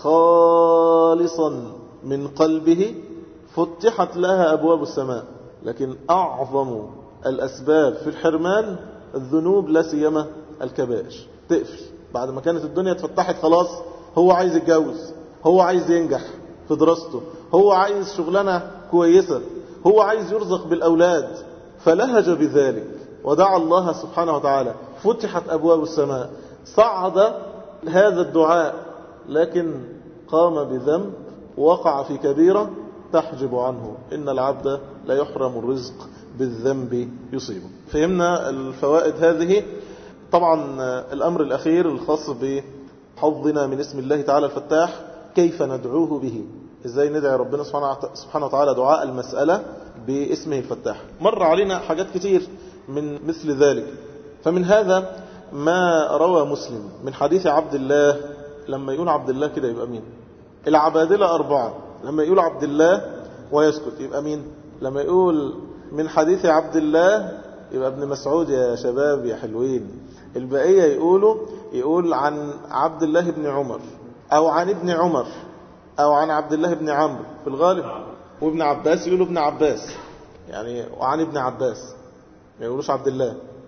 خالصا من قلبه فتحت لها أبواب السماء. لكن أعظم الأسباب في الحرمان الذنوب، لا سيما الكبائر، تقفل. بعد ما كانت الدنيا اتفتحت خلاص، هو عايز يتجوز، هو عايز ينجح في دراسته، هو عايز شغلانة كويسة، هو عايز يرزق بالأولاد، فلهج بذلك ودعا الله سبحانه وتعالى، فتحت أبواب السماء، صعد هذا الدعاء، لكن قام بذنب، وقع في كبيرة تحجب عنه. إن العبد لا يحرم الرزق بالذنب يصيبه. فهمنا الفوائد هذه. طبعا الأمر الأخير الخاص بحظنا من اسم الله تعالى الفتاح، كيف ندعوه به؟ إزاي ندعي ربنا سبحانه وتعالى دعاء المسألة باسمه الفتاح؟ مر علينا حاجات كتير من مثل ذلك. فمن هذا ما روى مسلم من حديث عبد الله. لما يقول عبد الله كده يبقى مين؟ العبادلة 4. لما يقول عبد الله ويسكت يبقى مين؟ لما يقول من حديث عبد الله يبقى ابن مسعود يا شباب يا حلوين. البقية يقول عن عبد الله بن عمر، أو عن ابن عمر، أو عن عبد الله بن عمرو في الغالب. وابن عباس يقولوا ابن عباس، يعني وعن ابن عباس، ما يقولوش عبد الله.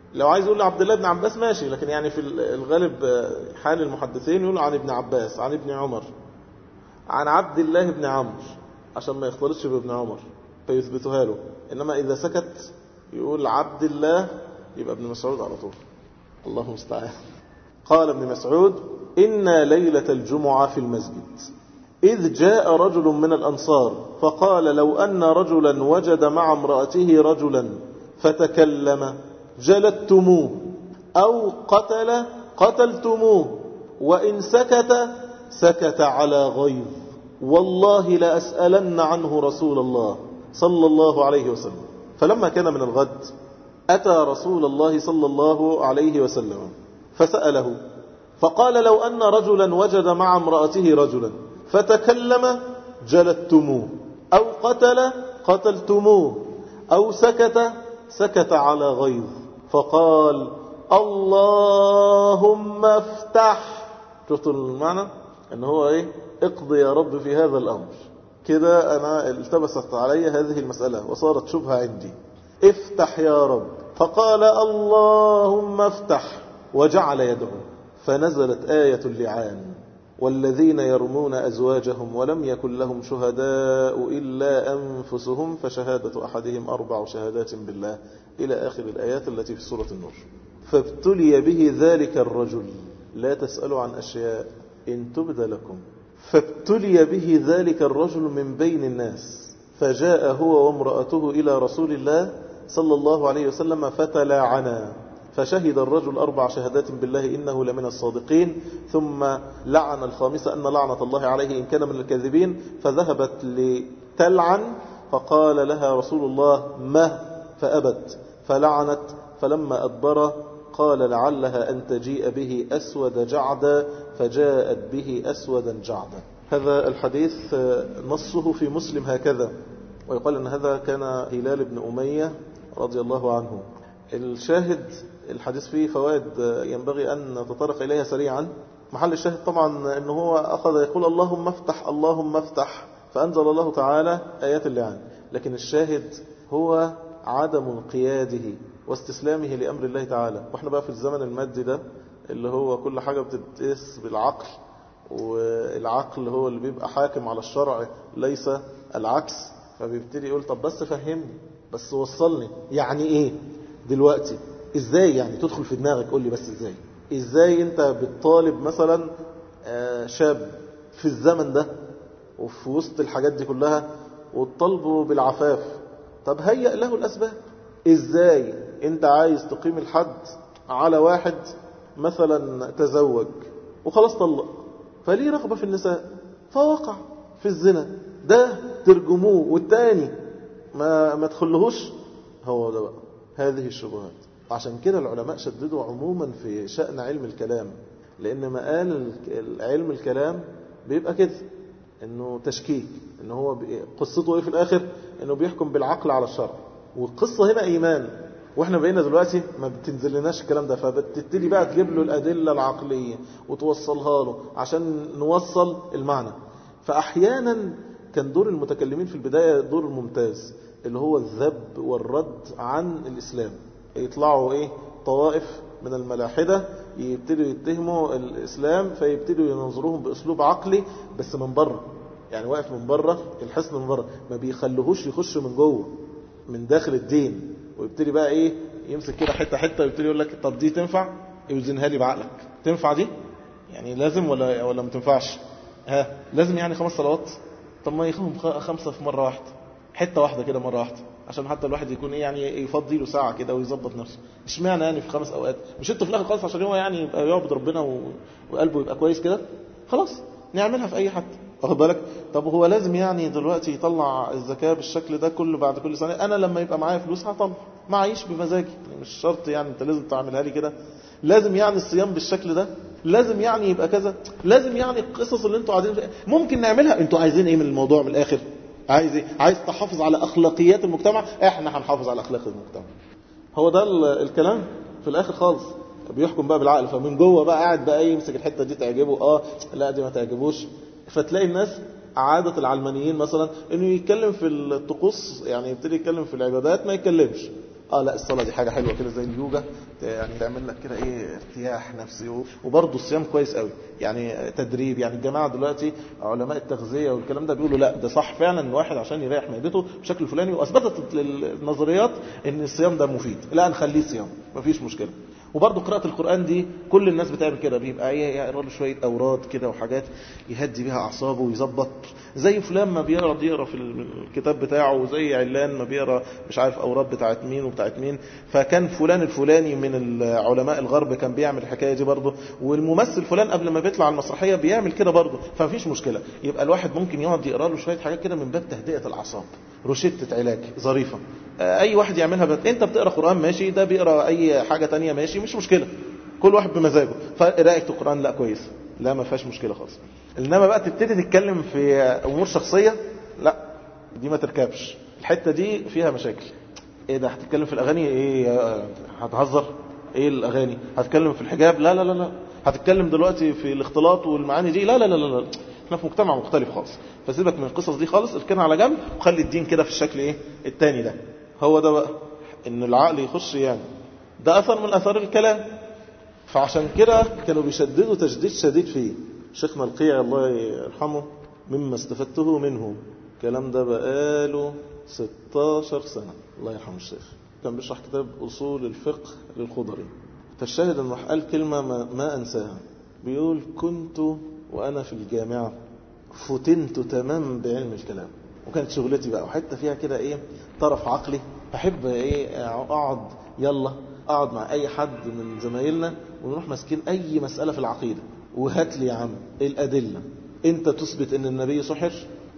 لو عايز يقول عبد الله بن عباس ماشي، لكن يعني في الغالب حال المحدثين يقولوا عن ابن عباس، عن ابن عمر، عن عبد الله بن عمرو، عشان ما يختلطش بابن عمر فيثبتها له. إنما إذا سكت يقول عبد الله يبقى ابن مسعود على طول. الله المستعان. قال ابن مسعود: إنا ليلة الجمعة في المسجد إذ جاء رجل من الأنصار فقال: لو أن رجلا وجد مع امرأته رجلا فتكلم جلدتموه، أو قتلتموه، وإن سكت على غيظ، والله لأسألن عنه رسول الله صلى الله عليه وسلم. فلما كان من الغد أتى رسول الله صلى الله عليه وسلم فسأله فقال: لو أن رجلا وجد مع امرأته رجلا فتكلم جلدتموه، أو قتلتموه، أو سكت على غيظ. فقال: اللهم افتح. شفتوا المعنى؟ ان هو ايه؟ اقضي يا رب في هذا الامر. كده انا التبست علي هذه المسألة وصارت شبهة عندي. افتح يا رب. فقال: اللهم افتح، وجعل يدعو. فنزلت آية اللعان: والذين يرمون أزواجهم ولم يكن لهم شهداء إلا أنفسهم فشهادة أحدهم 4 شهادات بالله، إلى آخر الآيات التي في سورة النور. فابتلي به ذلك الرجل، لا تسألوا عن أشياء إن تبد لكم. فابتلي به ذلك الرجل من بين الناس، فجاء هو وامرأته إلى رسول الله صلى الله عليه وسلم فتلاعنا، فشهد الرجل 4 شهادات بالله إنه لمن الصادقين، ثم لعن الخامسة أن لعنة الله عليه إن كان من الكاذبين. فذهبت لتلعن فقال لها رسول الله: ما؟ فأبت فلعنت. فلما أدبر قال: لعلها أن تجيء به أسود جعدا، فجاءت به أسودا جعدا. هذا الحديث نصه في مسلم هكذا، ويقال أن هذا كان هلال بن أمية رضي الله عنه. الشاهد الحديث فيه فوائد ينبغي أن نتطرق إليها سريعا. محل الشاهد طبعا أنه هو أخذ يقول: اللهم افتح اللهم افتح، فأنزل الله تعالى آيات اللعان. لكن الشاهد هو عدم انقياده واستسلامه لأمر الله تعالى. وإحنا بقى في الزمن المادي ده اللي هو كل حاجة بتتقيس بالعقل، والعقل هو اللي بيبقى حاكم على الشرع ليس العكس. فبيبتدي يقول: طب بس فهمني، بس وصلني، يعني ايه دلوقتي؟ ازاي يعني تدخل في دماغك؟ قول لي بس ازاي انت بتطالب مثلا شاب في الزمن ده وفي وسط الحاجات دي كلها وتطالبه بالعفاف؟ طب هيئ له الاسباب. ازاي انت عايز تقيم الحد على واحد مثلا تزوج وخلاص طلق، فليه رغبة في النساء فوقع في الزنا، ده ترجموه والتاني ما تخلهوش؟ هو ده بقى هذه الشبهات. عشان كده العلماء شددوا عموما في شأن علم الكلام، لأن مقال علم الكلام بيبقى كده، انه تشكيك، انه هو قصته ايه في الاخر؟ انه بيحكم بالعقل على الشرع، والقصة هنا ايمان. واحنا بقينا دلوقتي ما بتنزل لناش الكلام ده، فبتبتدي بقى تجيب له الادله العقليه وتوصلها له عشان نوصل المعنى. فاحيانا كان دور المتكلمين في البدايه دور ممتاز، اللي هو الذب والرد عن الاسلام. يطلعوا طوائف من الملاحده يبتدوا يتهموا الاسلام، فيبتدوا ينظروهم باسلوب عقلي بس من بره، يعني واقف من بره الحصن من بره، ما بيخلوهوش يخش من جوه من داخل الدين. ويبتدي بقى يمسك كده حته حته ويبتدي يقول لك: طب دي تنفع؟ يوزنها لي بعقلك، تنفع دي؟ يعني لازم ولا ما تنفعش؟ لازم يعني 5 صلوات؟ طب ما يخهم 5 في مره واحده، حته واحده كده مره واحده، عشان حتى الواحد يكون يعني يفضي له ساعه كده ويظبط نفسه. اشمعنى يعني في 5 اوقات؟ مش انتوا في الاخر خالص عشان هو يعني يبقى يعبد ربنا وقلبه يبقى كويس كده؟ خلاص نعملها في اي حد، واخد بالك؟ طب هو لازم يعني دلوقتي يطلع الزكاة بالشكل ده بعد كل سنة؟ انا لما يبقى معايا فلوس هطلع، معيش بمزاجي، مش شرط يعني انت لازم تعملها لي كده. لازم يعني الصيام بالشكل ده؟ لازم يعني يبقى كذا؟ لازم يعني القصص اللي انتوا عايزين ممكن نعملها؟ انتوا عايزين ايه من الموضوع من الاخر؟ عايز ايه؟ عايز تحافظ على اخلاقيات المجتمع؟ احنا هنحافظ على اخلاق المجتمع. هو ده الكلام في الاخر خالص. بيحكم بقى بالعقل، فمن جوه بقى قاعد بقى يمسك الحته دي تعجبه، لا دي ما تعجبوش. فتلاقي الناس عادة العلمانيين مثلا انه يتكلم في الطقوس، يعني يبتدي يتكلم في العبادات ما يتكلمش، لا الصلاة دي حاجة حلوة كده زي اليوجا، يعني تعمل لك كده ارتياح نفسي. وبرضه الصيام كويس قوي، يعني تدريب. يعني الجماعة دلوقتي علماء التغذية والكلام ده بيقولوا لا ده صح فعلا الواحد عشان يريح معدته بشكل الفلاني، واثبتت النظريات ان الصيام ده مفيد، لا نخليه صيام مفيش مشكلة. وبرضه قراءة القرآن دي كل الناس بتعمل كده، بيبقى يقرا له شوية أوراد كده وحاجات يهدي بيها أعصابه ويظبط، زي فلان ما بيقرا في الكتاب بتاعه، وزي علان ما بيقرا مش عارف أوراد بتاعت مين وبتاعت مين. فكان فلان الفلاني من علماء الغرب كان بيعمل الحكاية دي برضه، والممثل فلان قبل ما بيطلع على المسرحية بيعمل كده برضه، فمفيش مشكلة. يبقى الواحد ممكن يقعد يقرا له شوية حاجات كده من باب تهدئة الأعصاب، روشتة علاج ظريفة اي واحد يعملها. انت بتقرا قرآن ماشي، ده بيقرا اي حاجة تانية ماشي، مش مشكلة، كل واحد بمزاجه. فقراءة القرآن لا كويس، لا ما فيهاش مشكلة خالص. انما بقى تبتدي تتكلم في امور شخصية، لا دي ما تركبش، الحتة دي فيها مشاكل. ايه ده هتتكلم في الاغاني؟ ايه هتهزر؟ ايه الاغاني؟ هتتكلم في الحجاب؟ لا لا لا لا. هتتكلم دلوقتي في الاختلاط والمعاني دي؟ لا لا لا لا. احنا في مجتمع مختلف خالص، فسيبك من القصص دي خالص، اركنها على جنب وخلي الدين كده في الشكل التاني ده. هو ده بقى ان العقل يخش، يعني ده اثر من اثار الكلام. فعشان كده كانوا بيشددوا تشديد شديد فيه. شيخنا القيعي الله يرحمه مما استفدته منه، الكلام ده بقاله 16 سنة الله يرحمه الشيخ، كان بيشرح كتاب أصول الفقه للخضري. فالشاهد انه قال كلمة ما أنساها، بيقول كنت وأنا في الجامعة فتنت تمام بعلم الكلام، وكانت شغلتي بقى وحتى فيها كده طرف عقلي، أحب أقعد أقعد مع أي حد من زمايلنا ونروح ماسكين أي مسألة في العقيدة، وهات لي يا عم الأدلة. أنت تثبت أن النبي سحر؟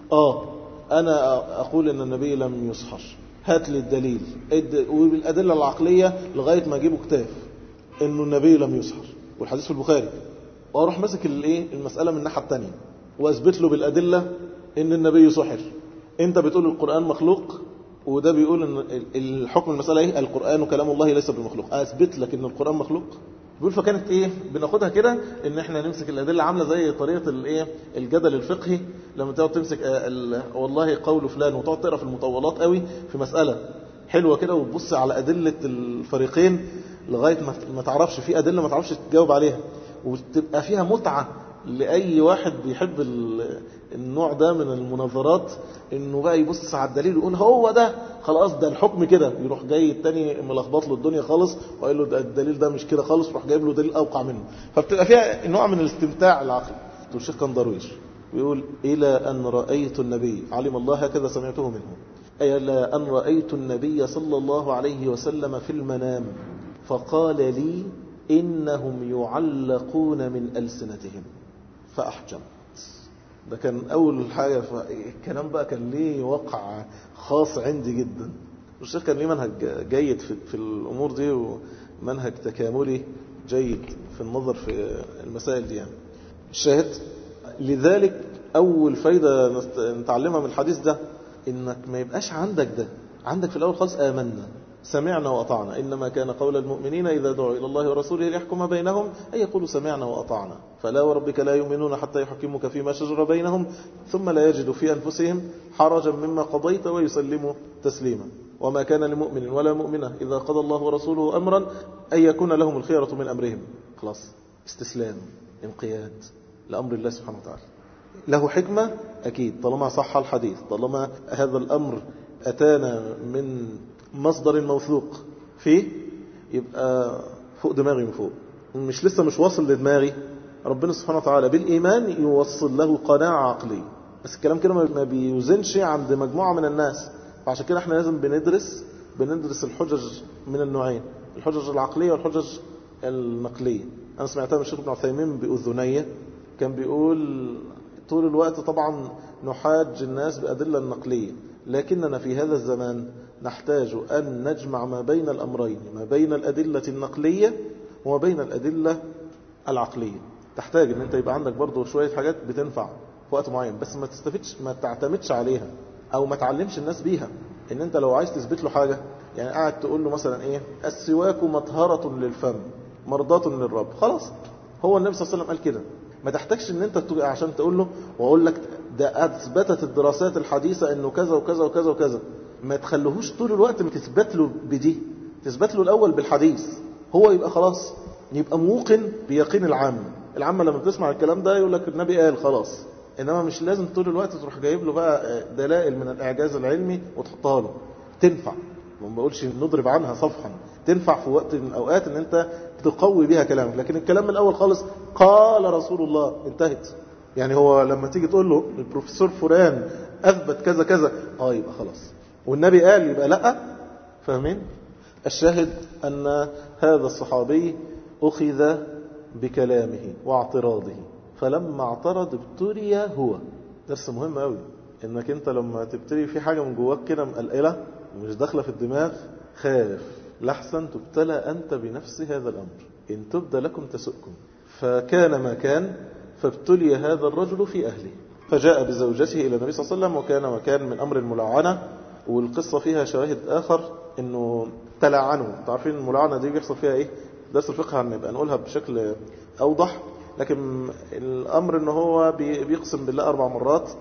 أنا أقول أن النبي لم يسحر، هات لي الدليل وبالأدلة العقلية لغاية ما أجيبه كتاب أنه النبي لم يسحر والحديث في البخاري، وأروح ماسك المسألة من الناحية التانية وأثبت له بالأدلة أن النبي سحر. أنت بتقول القرآن مخلوق، وده بيقول ان الحكم المسألة القرآن كلام الله ليس بالمخلوق، اثبت لك ان القرآن مخلوق. بيقول فكانت بناخدها كده ان احنا نمسك الادله عامله زي طريقه الجدل الفقهي، لما تقعد تمسك والله قول فلان وتقعد تقرا في المطولات قوي في مسألة حلوه كده، وتبص على ادله الفريقين لغايه ما تعرفش في ادله ما تعرفش تجاوب عليها، وتبقى فيها متعه لأي واحد بيحب النوع ده من المناظرات، انه بقى يبص على الدليل ويقول هو ده خلاص ده الحكم كده، يروح جاي التاني ملخبط له الدنيا خالص وقال له ده الدليل ده مش كده خالص، يروح جايب له دليل اوقع منه. فبتبقى فيها نوع من الاستمتاع العقلي. الشيخ كان درويش بيقول إلى أن رأيت النبي علم الله هكذا سمعته منه، إلى أن رأيت النبي صلى الله عليه وسلم في المنام فقال لي إنهم يعلقون من ألسنتهم فأحجمت. ده كان أول حاجة. الكلام بقى كان ليه وقع خاص عندي جدا. الشيخ كان ليه منهج جيد في الأمور دي، ومنهج تكاملي جيد في النظر في المسائل دي. يعني الشاهد لذلك أول فايدة نتعلمها من الحديث ده إنك ما يبقاش عندك ده، عندك في الأول خالص آمنا سمعنا وأطعنا، إنما كان قول المؤمنين إذا دعوا إلى الله ورسوله ليحكم بينهم أن يقولوا سمعنا وأطعنا، فلا وربك لا يؤمنون حتى يحكموك فيما شجر بينهم ثم لا يجدوا في أنفسهم حرجا مما قضيت ويسلموا تسليما، وما كان لمؤمن ولا مؤمنة إذا قضى الله ورسوله أمرا أن يكون لهم الخيرة من أمرهم. خلاص، استسلام، انقياد لأمر الله سبحانه وتعالى. له حكمة أكيد طالما صح الحديث، طالما هذا الأمر أتانا من مصدر موثوق فيه، يبقى فوق دماغي من فوق، لسه مش واصل لدماغي. ربنا سبحانه وتعالى بالإيمان يوصل له قناعة عقلية، بس الكلام كده ما بيوزنش عند مجموعة من الناس. فعشان كده احنا لازم بندرس الحجج من النوعين، الحجج العقلية والحجج النقلية. أنا سمعتها من الشيخ ابن عثيمين بأذنية، كان بيقول طول الوقت طبعا نحاج الناس بأدلة النقلية، لكننا في هذا الزمان نحتاج أن نجمع ما بين الأمرين، ما بين الأدلة النقلية وما بين الأدلة العقلية. تحتاج أن أنت يبقى عندك برضو شوية حاجات بتنفع في وقت معين، بس ما تعتمدش عليها أو ما تعلمش الناس بيها. إن أنت لو عايز تثبت له حاجة، يعني قاعد تقول له مثلا السواك مطهرة للفم مرضاة للرب، خلاص هو النبي صلى الله عليه وسلم قال كده، ما تحتاجش ان انت عشان تقول له واقول لك ده اثبتت الدراسات الحديثة انه كذا وكذا وكذا وكذا، ما تخليهوش طول الوقت بتثبت له بدي، تثبت له الأول بالحديث، هو يبقى خلاص يبقى موقن بيقين العامة لما بتسمع الكلام ده يقول لك النبي قال خلاص. إنما مش لازم طول الوقت تروح جايب له بقى دلائل من الإعجاز العلمي وتحطها له. تنفع، ما بقولش نضرب عنها صفحا، تنفع في وقت من الأوقات إن أنت تقوي بيها كلامك، لكن الكلام من الأول خالص قال رسول الله انتهت. يعني هو لما تيجي تقول له البروفيسور فلان أثبت كذا كذا، يبقى خلاص، والنبي قال يبقى لأ. فاهمين؟ الشاهد أن هذا الصحابي أخذ بكلامه واعتراضه، فلما اعترض ابتلي هو. درس مهم قوي، انك انت لما تبتلي في حاجة من جواك كده مقلقلة ومش داخلة في الدماغ، خاف لحسن تبتلى أنت بنفس هذا الأمر، إن تبدى لكم تسؤكم. فكان ما كان، فابتلي هذا الرجل في أهله، فجاء بزوجته إلى النبي صلى الله عليه وسلم، وكان ما كان من أمر الملاعنة. والقصة فيها شاهد آخر، إنه تلاعنوا. تعرفين الملاعنة دي بيحصل فيها إيه؟ درس الفقه هنبقى نقولها بشكل أوضح، لكن الأمر إنه هو بيقسم بالله 4 مرات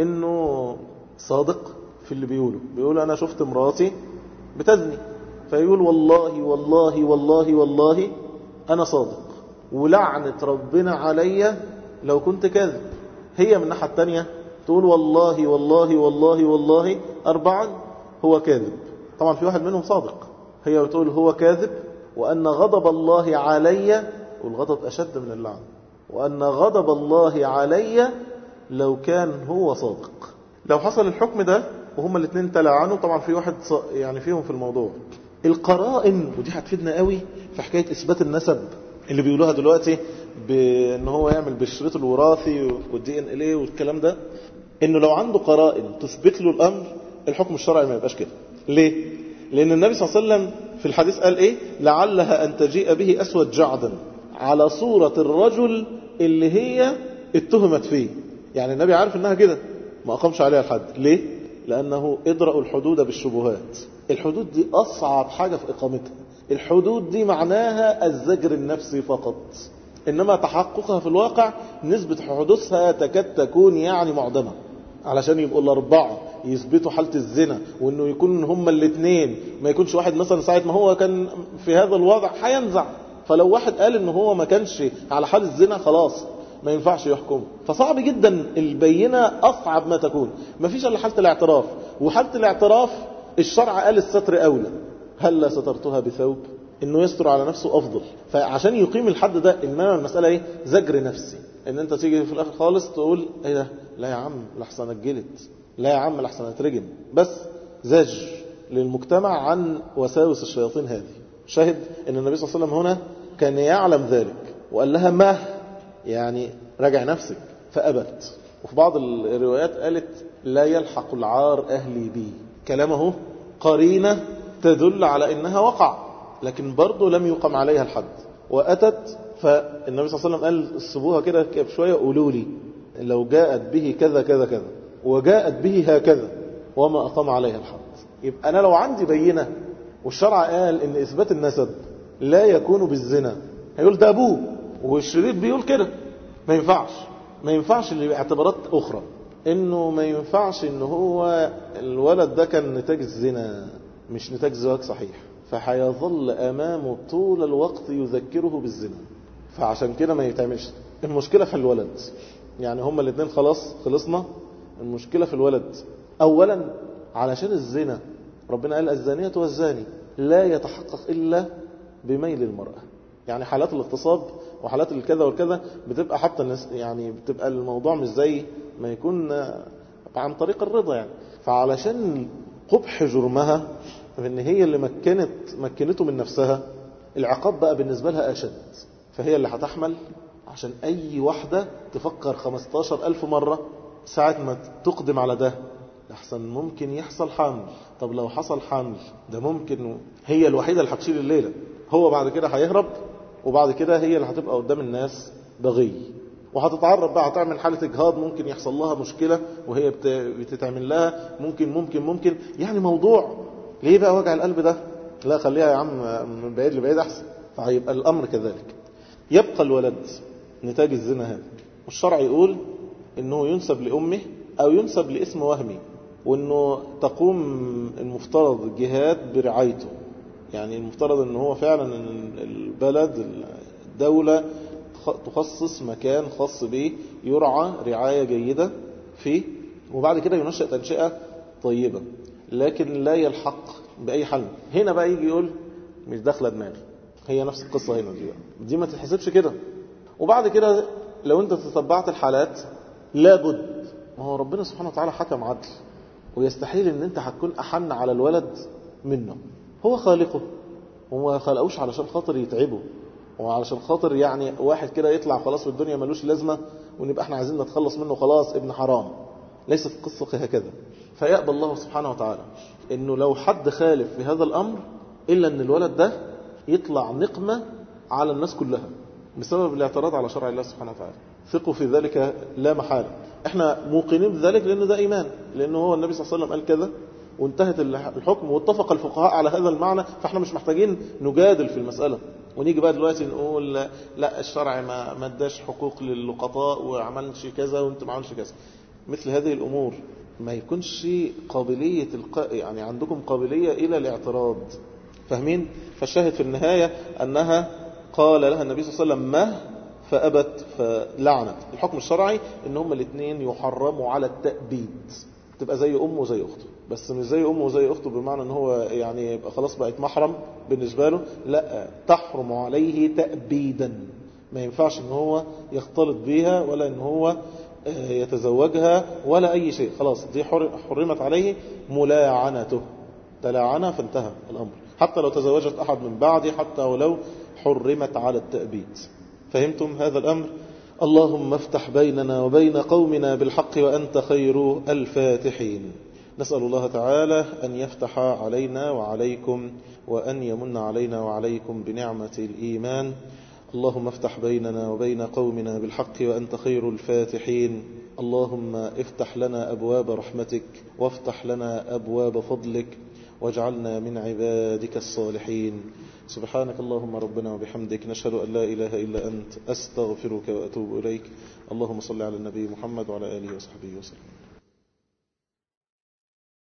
إنه صادق في اللي بيقول أنا شفت مراتي بتزني، فيقول والله والله والله والله أنا صادق، ولعنة ربنا علي لو كنت كاذب. هي من الناحية التانية تقول والله والله والله والله 4 هو كاذب. طبعا في واحد منهم صادق، هي بتقول هو كاذب وأن غضب الله علي، والغضب أشد من اللعن، وأن غضب الله علي لو كان هو صادق. لو حصل الحكم ده وهما الاثنين تلاعنوا، طبعا في واحد يعني فيهم في الموضوع. القرائن، ودي هتفيدنا قوي في حكاية إثبات النسب اللي بيقولوها دلوقتي، بأنه هو يعمل بالشريط الوراثي والدي ان ايه والكلام ده، انه لو عنده قرائن تثبت له الامر، الحكم الشرعي ما يبقاش كده. ليه؟ لان النبي صلى الله عليه وسلم في الحديث قال ايه؟ لعلها ان تجيء به اسود جعدا على صورة الرجل اللي هي اتهمت فيه. يعني النبي عارف انها كده، ما اقامش عليها الحد. ليه؟ لانه ادرأوا الحدود بالشبهات. الحدود دي اصعب حاجة في اقامتها. الحدود دي معناها الزجر النفسي فقط، إنما تحققها في الواقع نسبة حدوثها تكاد تكون يعني معدمة. علشان يبقوا 4 يثبتوا حالة الزنا، وإنه يكون هما الاثنين، ما يكونش واحد مثلا ساعة ما هو كان في هذا الوضع هينزع. فلو واحد قال إنه هو ما كانش على حال الزنا خلاص ما ينفعش يحكم. فصعب جدا البينة، أصعب ما تكون. ما فيش إلا حالة الاعتراف، وحالة الاعتراف الشرع قال الستر أولى. هل سترتها بثوب؟ انه يستر على نفسه افضل. فعشان يقيم الحد ده، انما المسألة ايه؟ زجر نفسي. ان انت تيجي في الاخر خالص تقول ايه ده؟ لا يا عم لحسن اتجلد، لا يا عم لحسن اترجم. بس زجر للمجتمع عن وساوس الشياطين هذه. شاهد ان النبي صلى الله عليه وسلم هنا كان يعلم ذلك، وقال لها ما يعني راجع نفسك، فأبت. وفي بعض الروايات قالت لا يلحق العار أهلي بي. كلامه قرينة تدل على انها وقع، لكن برضه لم يقم عليها الحد. وأتت، فالنبي صلى الله عليه وسلم قال السبوها كده بشوية، قولوا لي لو جاءت به كذا كذا كذا وجاءت به هكذا وما أقام عليها الحد. يبقى أنا لو عندي بينة والشرع قال إن إثبات النسب لا يكون بالزنا، هيقول ده أبوه والشريط بيقول كده، ما ينفعش. ما ينفعش لاعتبارات أخرى، إنه ما ينفعش إنه هو الولد ده كان نتاج الزنا مش نتاج زواج صحيح، فحيظل أمامه طول الوقت يذكره بالزنا. فعشان كده ما يتعملش. المشكلة في الولد، يعني هما الاثنين خلاص خلصنا. المشكلة في الولد أولا علشان الزنا ربنا قال الزانية والزاني لا يتحقق إلا بميل المرأة. يعني حالات الاغتصاب وحالات الكذا والكذا بتبقى حتى الناس يعني بتبقى الموضوع مش زي ما يكون عن طريق الرضا يعني. فعلشان قبح جرمها فإن هي اللي مكنته من نفسها، العقاب بقى بالنسبة لها أشد. فهي اللي هتحمل، عشان أي واحدة تفكر 15,000 مرة ساعة ما تقدم على ده، لحسن ممكن يحصل حمل. طب لو حصل حمل ده ممكن هي الوحيدة اللي هتشيل الليلة، هو بعد كده هيهرب، وبعد كده هي اللي هتبقى قدام الناس بغي، وهتتعرض بقى، هتعمل حالة إجهاض، ممكن يحصل لها مشكلة وهي بتتعمل لها، ممكن يعني موضوع. ليه بقى وجع القلب ده؟ لا خليها يا عم من بعيد لبعيد أحسن. فهيبقى الأمر كذلك. يبقى الولد نتاج الزنا هذا، والشرع يقول إنه ينسب لأمه أو ينسب لاسم وهمي، وإنه تقوم المفترض جهاد برعايته. يعني المفترض ان هو فعلا ان البلد الدولة تخصص مكان خاص به يرعى رعاية جيدة فيه، وبعد كده ينشأ تنشئة طيبة، لكن لا يلحق بأي حل. هنا بقى يجي يقول مش داخله دماغي. هي نفس القصة هنا دي ما تتحسبش كده. وبعد كده لو انت تتبعت الحالات لابد، ما هو ربنا سبحانه وتعالى حكم عدل، ويستحيل ان انت هتكون احن على الولد منه. هو خالقه، وما خلقوش علشان خاطر يتعبه، وعلشان خاطر يعني واحد كده يطلع خلاص في الدنيا ملوش لازمة ونبقى احنا عايزين نتخلص منه خلاص ابن حرام. ليست القصة هكذا. فيأبى الله سبحانه وتعالى انه لو حد خالف في هذا الامر الا ان الولد ده يطلع نقمة على الناس كلها بسبب الاعتراض على شرع الله سبحانه وتعالى. ثقوا في ذلك لا محالة. احنا موقنين بذلك لان ده ايمان، لانه هو النبي صلى الله عليه وسلم قال كذا وانتهت الحكم، واتفق الفقهاء على هذا المعنى، فاحنا مش محتاجين نجادل في المسألة ونيجي بقى دلوقتي نقول لا الشرع ما اداش حقوق للقطاء وعملش كذا وانت ما عملش كذا. مثل هذه الامور ما يكونش قابلية يعني عندكم قابلية الى الاعتراض. فاهمين؟ فالشاهد في النهاية انها قال لها النبي صلى الله عليه وسلم ما فأبت فلعنت. الحكم الشرعي ان هما الاثنين يحرموا على التأبيد، تبقى زي أمه وزي أخته، بس مش زي أمه وزي أخته بمعنى ان هو يعني يبقى خلاص بقت محرم بالنسبة له، لا، تحرم عليه تأبيدا. ما ينفعش ان هو يختلط بيها ولا ان هو يتزوجها ولا أي شيء. خلاص دي حرمت عليه ملاعنته، تلاعنة فانتهى الأمر، حتى لو تزوجت أحد من بعده، حتى ولو حرمت على التأبيد. فهمتم هذا الأمر؟ اللهم افتح بيننا وبين قومنا بالحق وأنت خير الفاتحين. نسأل الله تعالى أن يفتح علينا وعليكم، وأن يمن علينا وعليكم بنعمة الإيمان. اللهم افتح بيننا وبين قومنا بالحق وأنت خير الفاتحين. اللهم افتح لنا أبواب رحمتك، وافتح لنا أبواب فضلك، واجعلنا من عبادك الصالحين. سبحانك اللهم ربنا وبحمدك، نشهد أن لا إله إلا أنت، أستغفرك وأتوب إليك. اللهم صل على النبي محمد وعلى آله وصحبه وسلم.